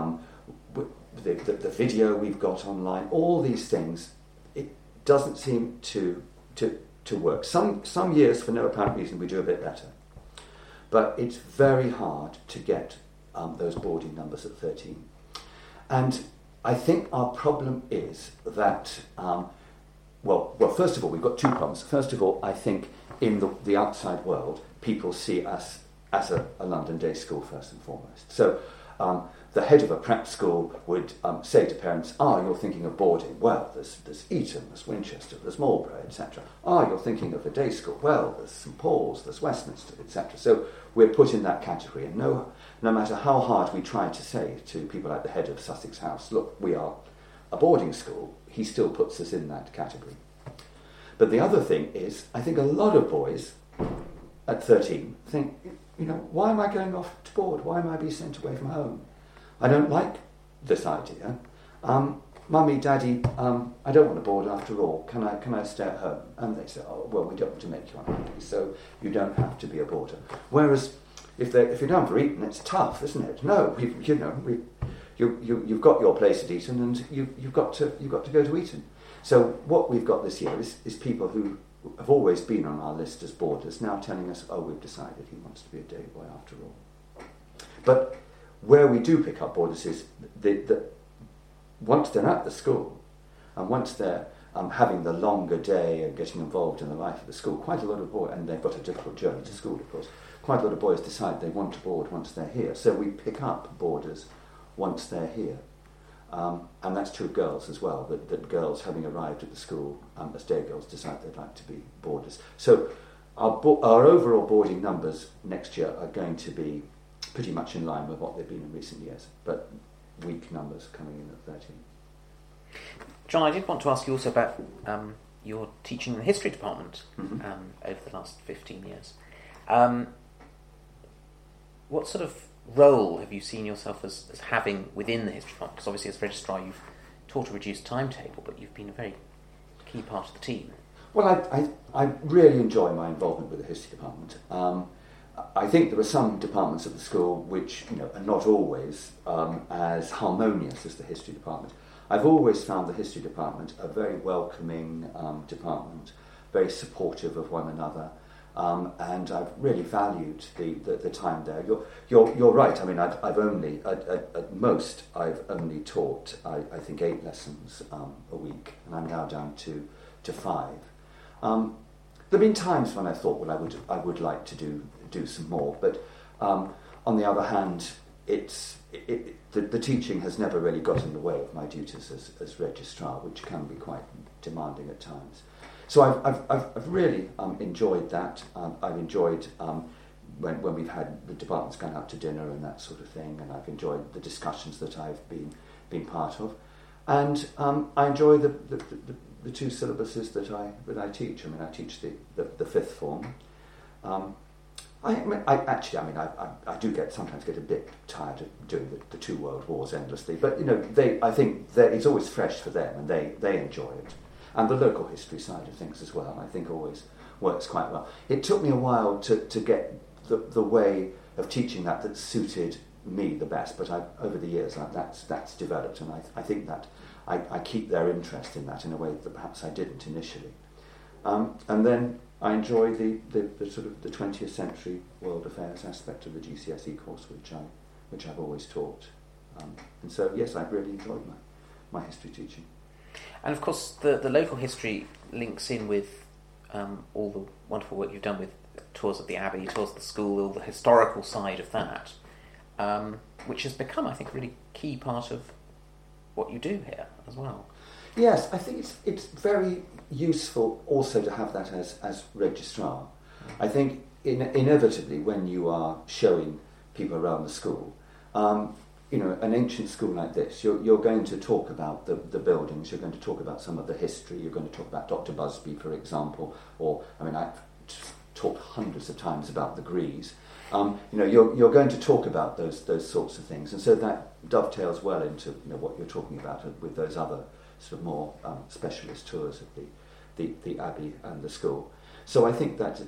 the video we've got online, all these things, it doesn't seem to work. Some years, for no apparent reason, we do a bit better. But it's very hard to get those boarding numbers at 13. And I think our problem is that, well, first of all, we've got two problems. First of all, I think in the outside world, people see us as a London day school first and foremost. So the head of a prep school would say to parents, you're thinking of boarding. Well, there's Eton, there's Winchester, there's Marlborough, etc. You're thinking of a day school. Well, there's St Paul's, there's Westminster, etc. So we're put in that category, and no matter how hard we try to say to people like the head of Sussex House, look, we are a boarding school, he still puts us in that category. But the other thing is, I think a lot of boys at 13 think, why am I going off to board? Why am I being sent away from home? I don't like this idea. Mummy, Daddy, I don't want to board after all. Can I stay at home? And they say, well, we don't want to make you unhappy, so you don't have to be a boarder. Whereas if you're down for Eton, it's tough, isn't it? No, you've got your place at Eton, and you've got to go to Eton. So what we've got this year is people who have always been on our list as boarders now telling us, we've decided he wants to be a day boy after all. But where we do pick up boarders is that once they're at the school, and once they're having the longer day and getting involved in the life of the school, quite a lot of boys, and they've got a difficult journey to school, of course, quite a lot of boys decide they want to board once they're here. So we pick up boarders once they're here. And that's true of girls as well, that girls having arrived at the school as day girls decide they'd like to be boarders. So our overall boarding numbers next year are going to be pretty much in line with what they've been in recent years, but weak numbers coming in at 13. John, I did want to ask you also about your teaching in the history department over the last 15 years. What sort of role have you seen yourself as having within the history department? Because obviously as registrar you've taught a reduced timetable, but you've been a very key part of the team. Well, I really enjoy my involvement with the history department. I think there are some departments of the school which are not always as harmonious as the history department. I've always found the history department a very welcoming department, very supportive of one another, and I've really valued the time there. You're right. I mean, I've only at most I've only taught I think 8 lessons a week, and I'm now down to 5. There have been times when I thought, well, I would like to do some more, but on the other hand, the teaching has never really got in the way of my duties as registrar, which can be quite demanding at times. So I've really enjoyed that. I've enjoyed when we've had the departments gone out to dinner and that sort of thing, and I've enjoyed the discussions that I've been part of, and I enjoy the two syllabuses that I teach. I mean, I teach the fifth form. I do sometimes get a bit tired of doing the two world wars endlessly, but I think it's always fresh for them, and they enjoy it. And the local history side of things as well, I think, always works quite well. It took me a while to get the way of teaching that suited me the best, but over the years that's developed, and I think that I keep their interest in that in a way that perhaps I didn't initially. And then I enjoy the sort of the 20th century world affairs aspect of the GCSE course, which I've always taught. And so, yes, I've really enjoyed my history teaching. And of course, the local history links in with all the wonderful work you've done with tours of the Abbey, tours of the school, all the historical side of that, which has become, I think, a really key part of what you do here as well. Yes, I think it's very useful also to have that as registrar. I think inevitably when you are showing people around the school, an ancient school like this, you're going to talk about the buildings, you're going to talk about some of the history, you're going to talk about Dr. Busby, for example, or, I've talked hundreds of times about the Grees. You're going to talk about those sorts of things, and so that dovetails well into what you're talking about with those other sort of more specialist tours of the Abbey and the school. So I think that's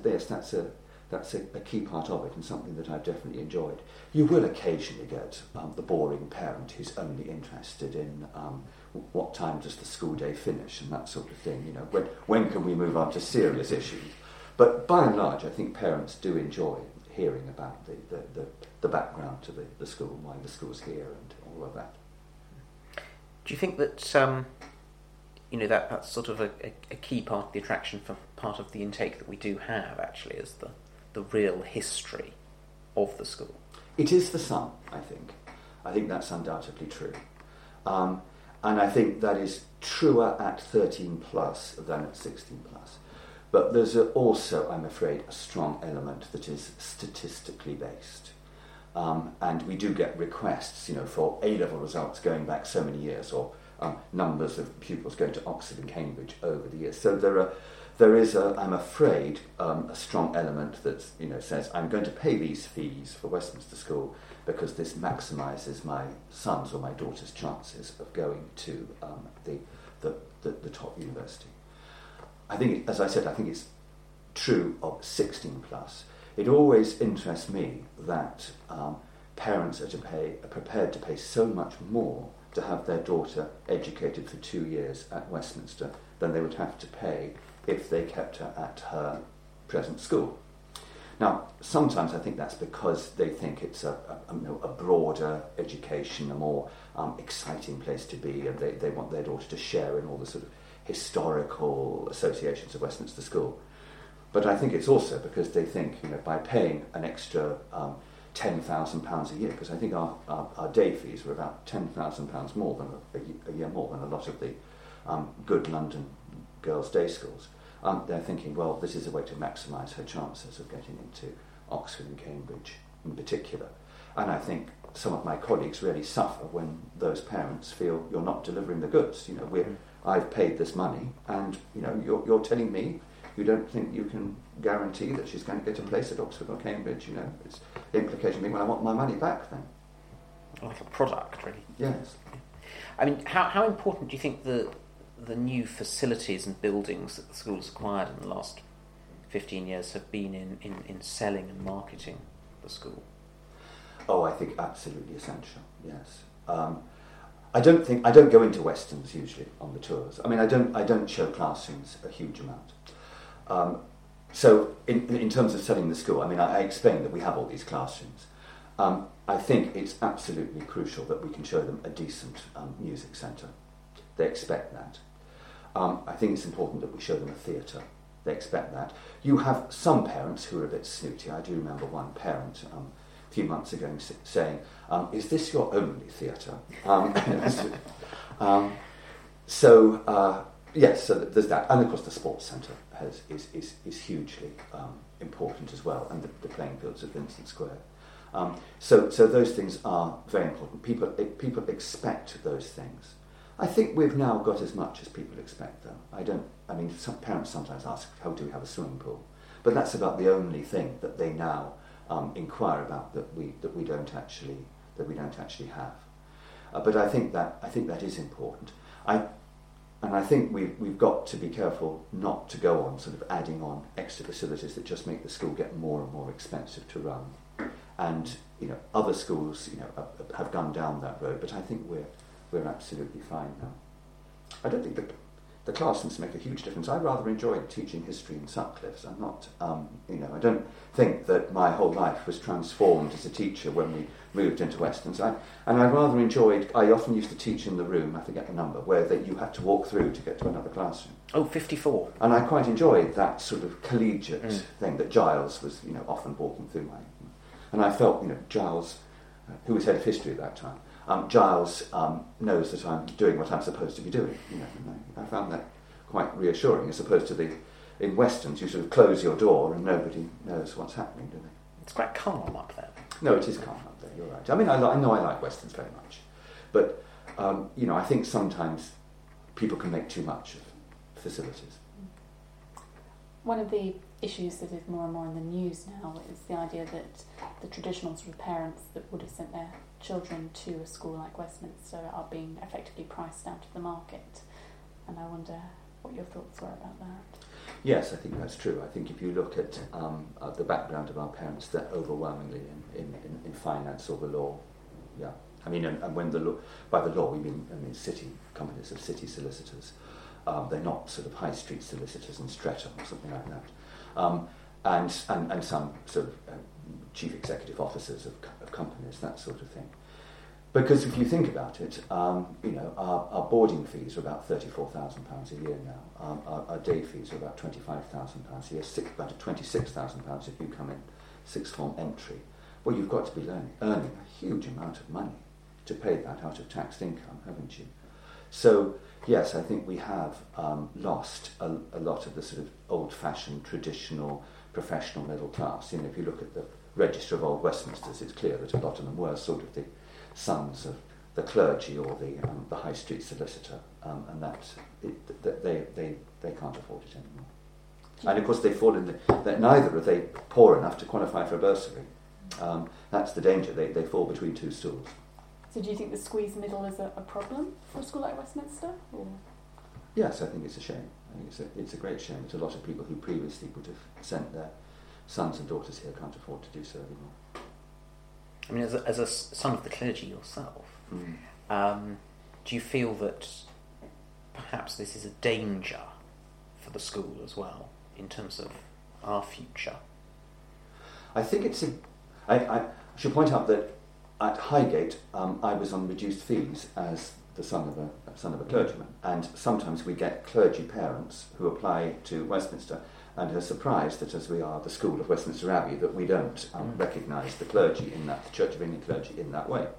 a key part of it, and something that I've definitely enjoyed. You will occasionally get the boring parent who's only interested in what time does the school day finish and that sort of thing. When can we move on to serious issues? But by and large, I think parents do enjoy hearing about the background to the school, why the school's here, and all of that. Do you think that that's sort of a key part of the attraction for part of the intake that we do have, actually, is the real history of the school? It is for some, I think. I think that's undoubtedly true. And I think that is truer at 13 plus than at 16 plus. But there's also, I'm afraid, a strong element that is statistically based. And we do get requests, for A-level results going back so many years, or numbers of pupils going to Oxford and Cambridge over the years. So there is, I'm afraid, a strong element that says I'm going to pay these fees for Westminster School because this maximises my son's or my daughter's chances of going to the top university. I think, as I said, it's true of 16 plus. It always interests me that parents are prepared to pay so much more to have their daughter educated for 2 years at Westminster than they would have to pay if they kept her at her present school. Now, sometimes I think that's because they think it's a broader education, a more exciting place to be, and they want their daughter to share in all the sort of historical associations of Westminster School. But I think it's also because they think, by paying an extra £10,000 a year, because I think our day fees were about £10,000 more than a year more than a lot of the good London girls' day schools. They're thinking, well, this is a way to maximise her chances of getting into Oxford and Cambridge in particular. And I think some of my colleagues really suffer when those parents feel you're not delivering the goods. I've paid this money, and you're telling me you don't think you can guarantee that she's going to get a place at Oxford or Cambridge. It's the implication being, well, I want my money back then. Like a product, really. Yes. I mean, how important do you think the new facilities and buildings that the school has acquired in the last 15 years have been in selling and marketing the school? Oh, I think absolutely essential, yes. I don't go into Westerns usually on the tours. I don't show classrooms a huge amount. So in terms of selling the school, I explained that we have all these classrooms. I think it's absolutely crucial that we can show them a decent music centre. They expect that. I think it's important that we show them a theatre. they expect that. You have some parents who are a bit snooty. I do remember one parent a few months ago saying, "Is this your only theatre?" Yes, so there's that. And of course the sports centre is hugely important as well, and the playing fields at Vincent Square. So those things are very important. People expect those things. I think we've now got as much as people expect, though. Some parents sometimes ask, how do we have a swimming pool? But that's about the only thing that they now inquire about that we don't actually have. But I think that is important. And I think we've got to be careful not to go on sort of adding on extra facilities that just make the school get more and more expensive to run. And other schools have gone down that road, but I think we're absolutely fine now. I don't think the classrooms make a huge difference. I rather enjoyed teaching history in Sutcliffe's. I'm not, I don't think that my whole life was transformed as a teacher when we moved into Westons. I rather enjoyed, I often used to teach in the room, I forget the number, where you had to walk through to get to another classroom. Oh, 54. And I quite enjoyed that sort of collegiate thing that Giles was, often walking through my... And I felt, Giles, who was head of history at that time, Giles knows that I'm doing what I'm supposed to be doing. And I found that quite reassuring, as opposed to in Westons, you sort of close your door and nobody knows what's happening, do they? It's quite calm up there. No, it is calm up there, you're right. I mean, I know I like Westons very much. But, I think sometimes people can make too much of facilities. One of the issues that is more and more in the news now is the idea that the traditional sort of parents that would have sent their children to a school like Westminster are being effectively priced out of the market. And I wonder what your thoughts were about that. Yes, I think that's true. I think if you look at the background of our parents, they're overwhelmingly in finance or the law. Yeah. I mean, and when by the law we mean city companies of city solicitors. They're not sort of high street solicitors in Streatham or something like that. And some sort of chief executive officers of companies, that sort of thing. Because if you think about it, our boarding fees are about £34,000 a year now. Our day fees are about £25,000 a year, about £26,000 if you come in sixth form entry. Well, you've got to be earning a huge amount of money to pay that out of taxed income, haven't you? So, yes, I think we have lost a lot of the sort of old-fashioned, traditional, professional middle class. If you look at the register of old Westminsters, it's clear that a lot of them were sort of the sons of the clergy or the high street solicitor, and that they can't afford it anymore. And of course, they fall in that neither are they poor enough to qualify for a bursary. That's the danger. They fall between two stools. So do you think the squeeze middle is a problem for a school like Westminster? Or? Yes, I think it's a shame. I think it's a great shame that a lot of people who previously would have sent their sons and daughters here can't afford to do so anymore. I mean, as a son of the clergy yourself, do you feel that perhaps this is a danger for the school as well, in terms of our future? I think I should point out that at Highgate, I was on reduced fees as the son of a clergyman, and sometimes we get clergy parents who apply to Westminster and are surprised that, as we are the school of Westminster Abbey, that we don't recognise the clergy in that, the Church of England clergy in that way.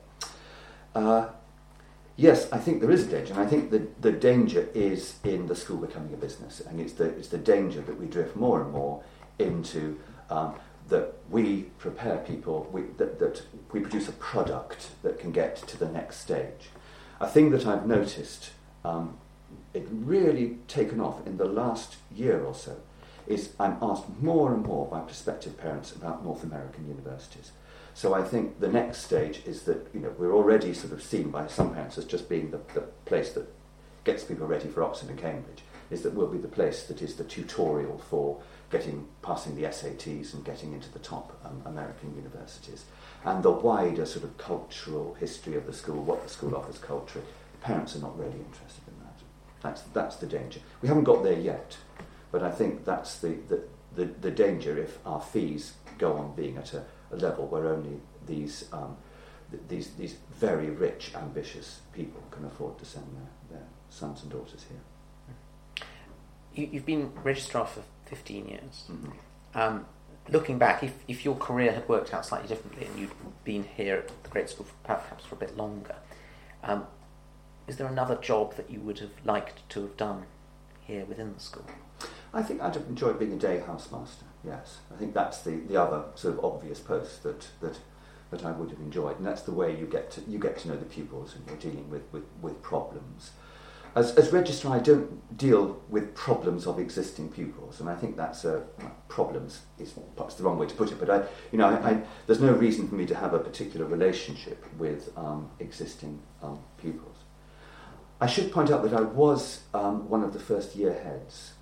Yes, I think there is a danger, and I think the danger is in the school becoming a business, and it's the danger that we drift more and more into. That we prepare people, that we produce a product that can get to the next stage. A thing that I've noticed, it really taken off in the last year or so, is I'm asked more and more by prospective parents about North American universities. So I think the next stage is that we're already sort of seen by some parents as just being the place that gets people ready for Oxford and Cambridge, is that we'll be the place that is the tutorial for passing the SATs and getting into the top American universities. And the wider sort of cultural history of the school, what the school offers culturally, parents are not really interested in that. That's the danger. We haven't got there yet, but I think that's the danger if our fees go on being at a level where only these very rich, ambitious people can afford to send their sons and daughters here. You've been registrar for 15 years. Mm-hmm. Looking back, if your career had worked out slightly differently and you'd been here at the Great School perhaps for a bit longer, is there another job that you would have liked to have done here within the school? I think I'd have enjoyed being a day housemaster, yes. I think that's the other sort of obvious post that I would have enjoyed, and that's the way you get to know the pupils and you're dealing with problems. As registrar, I don't deal with problems of existing pupils, and I think that's problems is perhaps the wrong way to put it. But there's no reason for me to have a particular relationship with existing pupils. I should point out that I was one of the first year heads.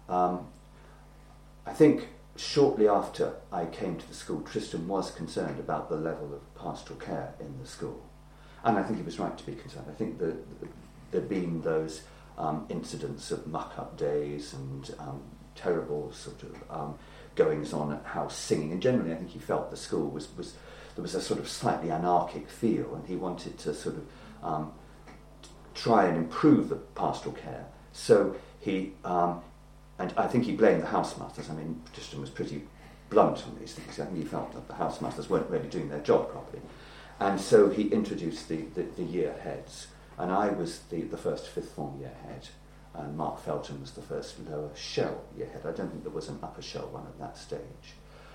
I think shortly after I came to the school, Tristan was concerned about the level of pastoral care in the school, and I think he was right to be concerned. I think that there'd been those incidents of muck-up days and terrible sort of goings-on at house singing, and generally I think he felt the school was there was a sort of slightly anarchic feel, and he wanted to sort of try and improve the pastoral care. So he, and I think he blamed the housemasters. I mean, Tristan was pretty blunt on these things. I think he felt that the housemasters weren't really doing their job properly. And so he introduced the year heads. And I was the first fifth form year head, and Mark Felton was the first lower shell year head. I don't think there was an upper shell one at that stage.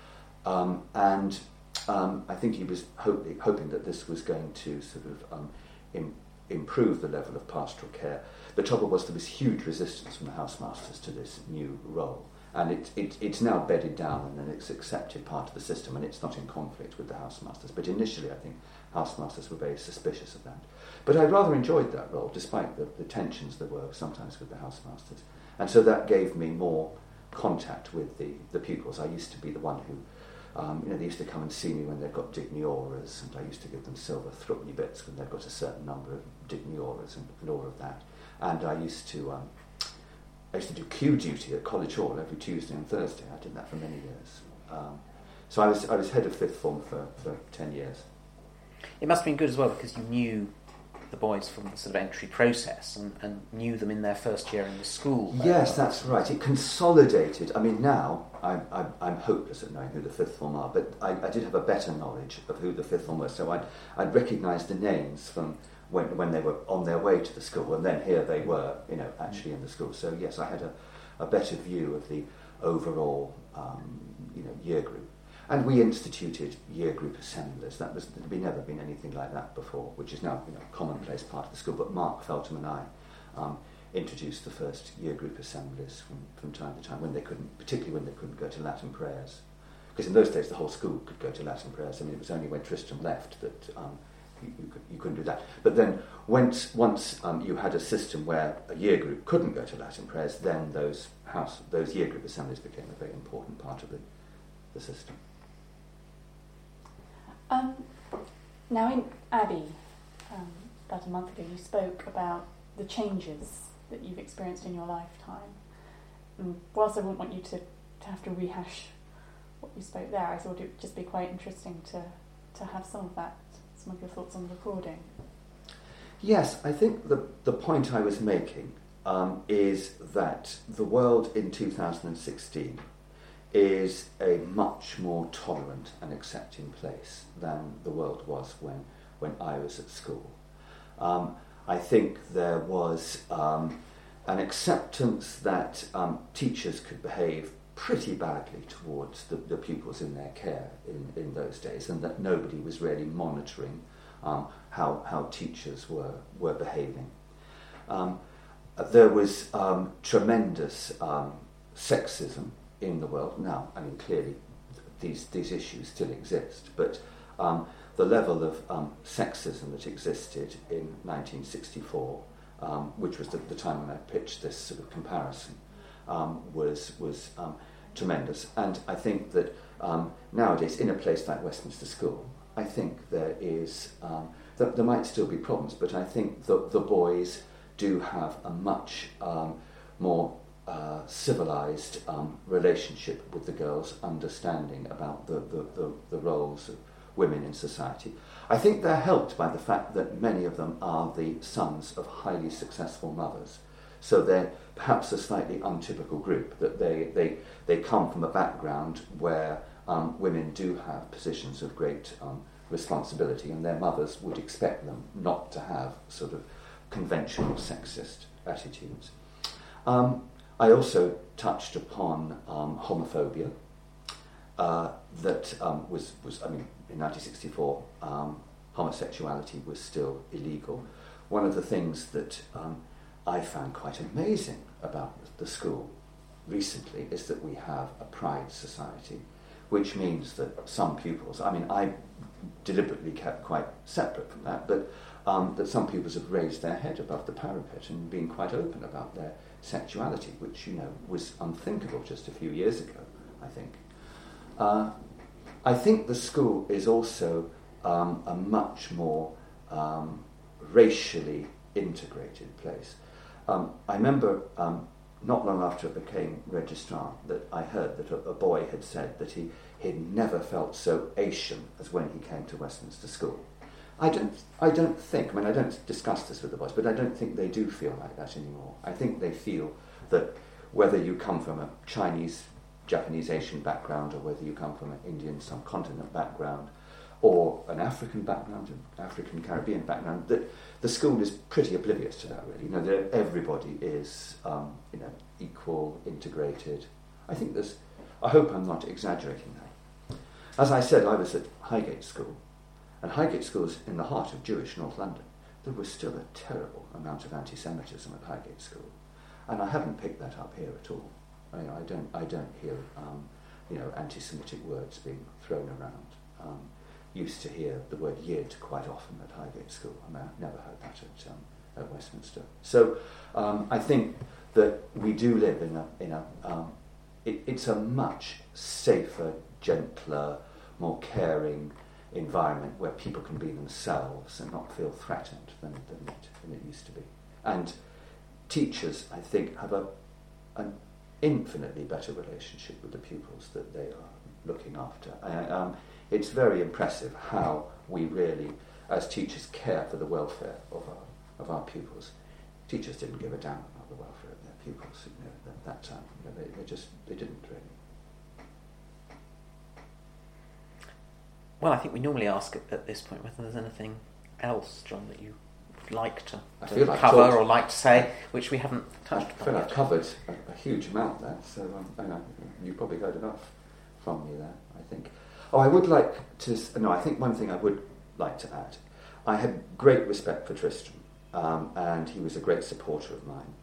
I think he was hoping that this was going to sort of improve the level of pastoral care. The trouble was there was huge resistance from the housemasters to this new role, and it's now bedded down and it's accepted part of the system, and it's not in conflict with the housemasters. But initially I think housemasters were very suspicious of that. But I rather enjoyed that role, despite the tensions there were sometimes with the housemasters. And so that gave me more contact with the pupils. I used to be the one who, they used to come and see me when they've got dignioras, and I used to give them silver threepenny bits when they've got a certain number of dignioras and all of that. And I used to do queue duty at College Hall every Tuesday and Thursday. I did that for many years. So I was head of fifth form for 10 years. It must have been good as well because you knew the boys from the sort of entry process and knew them in their first year in the school. Yes, that's right. It consolidated. I mean, now I'm hopeless at knowing who the fifth form are, but I did have a better knowledge of who the fifth form were, so I'd recognise the names from when they were on their way to the school, and then here they were, actually in the school. So yes, I had a better view of the overall, year group. And we instituted year group assemblies. There'd never been anything like that before, which is now a commonplace part of the school. But Mark Feltham and I introduced the first year group assemblies from time to time, particularly when they couldn't go to Latin prayers. Because in those days the whole school could go to Latin prayers. I mean, it was only when Tristan left that you couldn't do that. But then once you had a system where a year group couldn't go to Latin prayers, then those year group assemblies became a very important part of the system. Now in Abbey, about a month ago, you spoke about the changes that you've experienced in your lifetime. And whilst I wouldn't want you to have to rehash what you spoke there, I thought it would just be quite interesting to have some of your thoughts on the recording. Yes, I think the point I was making is that the world in 2016 is a much more tolerant and accepting place than the world was when I was at school. I think there was an acceptance that teachers could behave pretty badly towards the pupils in their care in those days, and that nobody was really monitoring how teachers were behaving. There was tremendous sexism in the world. Now, I mean, clearly these issues still exist, but the level of sexism that existed in 1964, which was the time when I pitched this sort of comparison, was tremendous. And I think that nowadays, in a place like Westminster School, I think there is there might still be problems, but I think that the boys do have a much more civilised relationship with the girls, understanding about the roles of women in society. I think they're helped by the fact that many of them are the sons of highly successful mothers. So they're perhaps a slightly untypical group, that they come from a background where women do have positions of great responsibility, and their mothers would expect them not to have sort of conventional sexist attitudes. I also touched upon homophobia. That was in 1964, homosexuality was still illegal. One of the things that I found quite amazing about the school recently is that we have a pride society, which means that some pupils, I deliberately kept quite separate from that, but that some pupils have raised their head above the parapet and been quite open about their sexuality, which, was unthinkable just a few years ago, I think. I think the school is also a much more racially integrated place. I remember not long after I became registrar that I heard that a boy had said that he'd never felt so Asian as when he came to Westminster School. I don't think, I don't discuss this with the boys, but I don't think they do feel like that anymore. I think they feel that whether you come from a Chinese, Japanese, Asian background, or whether you come from an Indian subcontinent background, or an African background, an African Caribbean background, that the school is pretty oblivious to that, really. That everybody is, equal, integrated. I hope I'm not exaggerating that. As I said, I was at Highgate School, and Highgate School is in the heart of Jewish North London. There was still a terrible amount of anti-Semitism at Highgate School, and I haven't picked that up here at all. I don't hear, anti-Semitic words being thrown around. Used to hear the word yid quite often at Highgate School. I've never heard that at Westminster. So I think that we do live it's a much safer, gentler, more caring environment where people can be themselves and not feel threatened than it used to be. And teachers, I think, have an infinitely better relationship with the pupils that they are looking after. It's very impressive how we really, as teachers, care for the welfare of our pupils. Teachers didn't give a damn about the welfare of their pupils at that time. They didn't really. Well, I think we normally ask at this point whether there's anything else, John, that you would like to cover or like to say, which we haven't touched upon. I feel I've covered a huge amount there, so you probably heard enough from me there, I think. I would like to... I think one thing I would like to add. I had great respect for Tristram, and he was a great supporter of mine.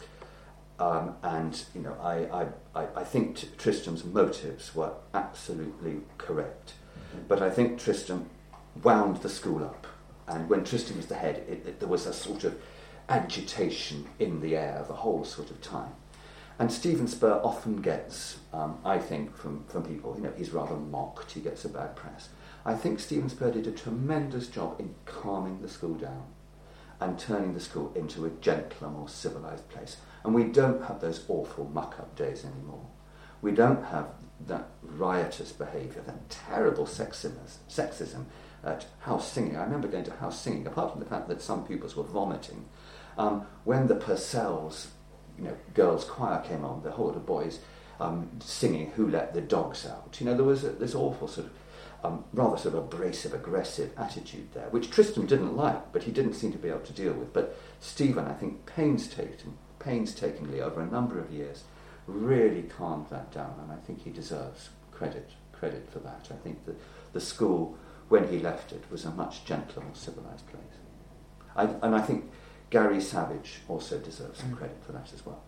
I think Tristram's motives were absolutely correct. But I think Tristram wound the school up. And when Tristram was the head, there was a sort of agitation in the air the whole sort of time. And Stephen Spur often gets, I think, from people, he's rather mocked, he gets a bad press. I think Stephen Spur did a tremendous job in calming the school down and turning the school into a gentler, more civilised place. And we don't have those awful muck-up days anymore. We don't have that riotous behaviour, that terrible sexism at house singing. I remember going to house singing, apart from the fact that some pupils were vomiting. When the Purcell's girls' choir came on, the whole of boys singing "Who Let the Dogs Out." There was this awful sort of rather sort of abrasive, aggressive attitude there, which Tristram didn't like, but he didn't seem to be able to deal with. But Stephen, I think, painstakingly over a number of years, really calmed that down, and I think he deserves credit for that. I think that the school, when he left it, was a much gentler, more civilised place. And I think Gary Savage also deserves some credit for that as well.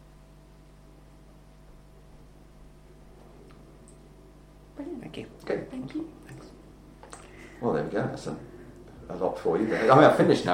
Brilliant. Thank you. Okay. Thank you. Thanks. Well, there we go. That's a lot for you there. I've finished now.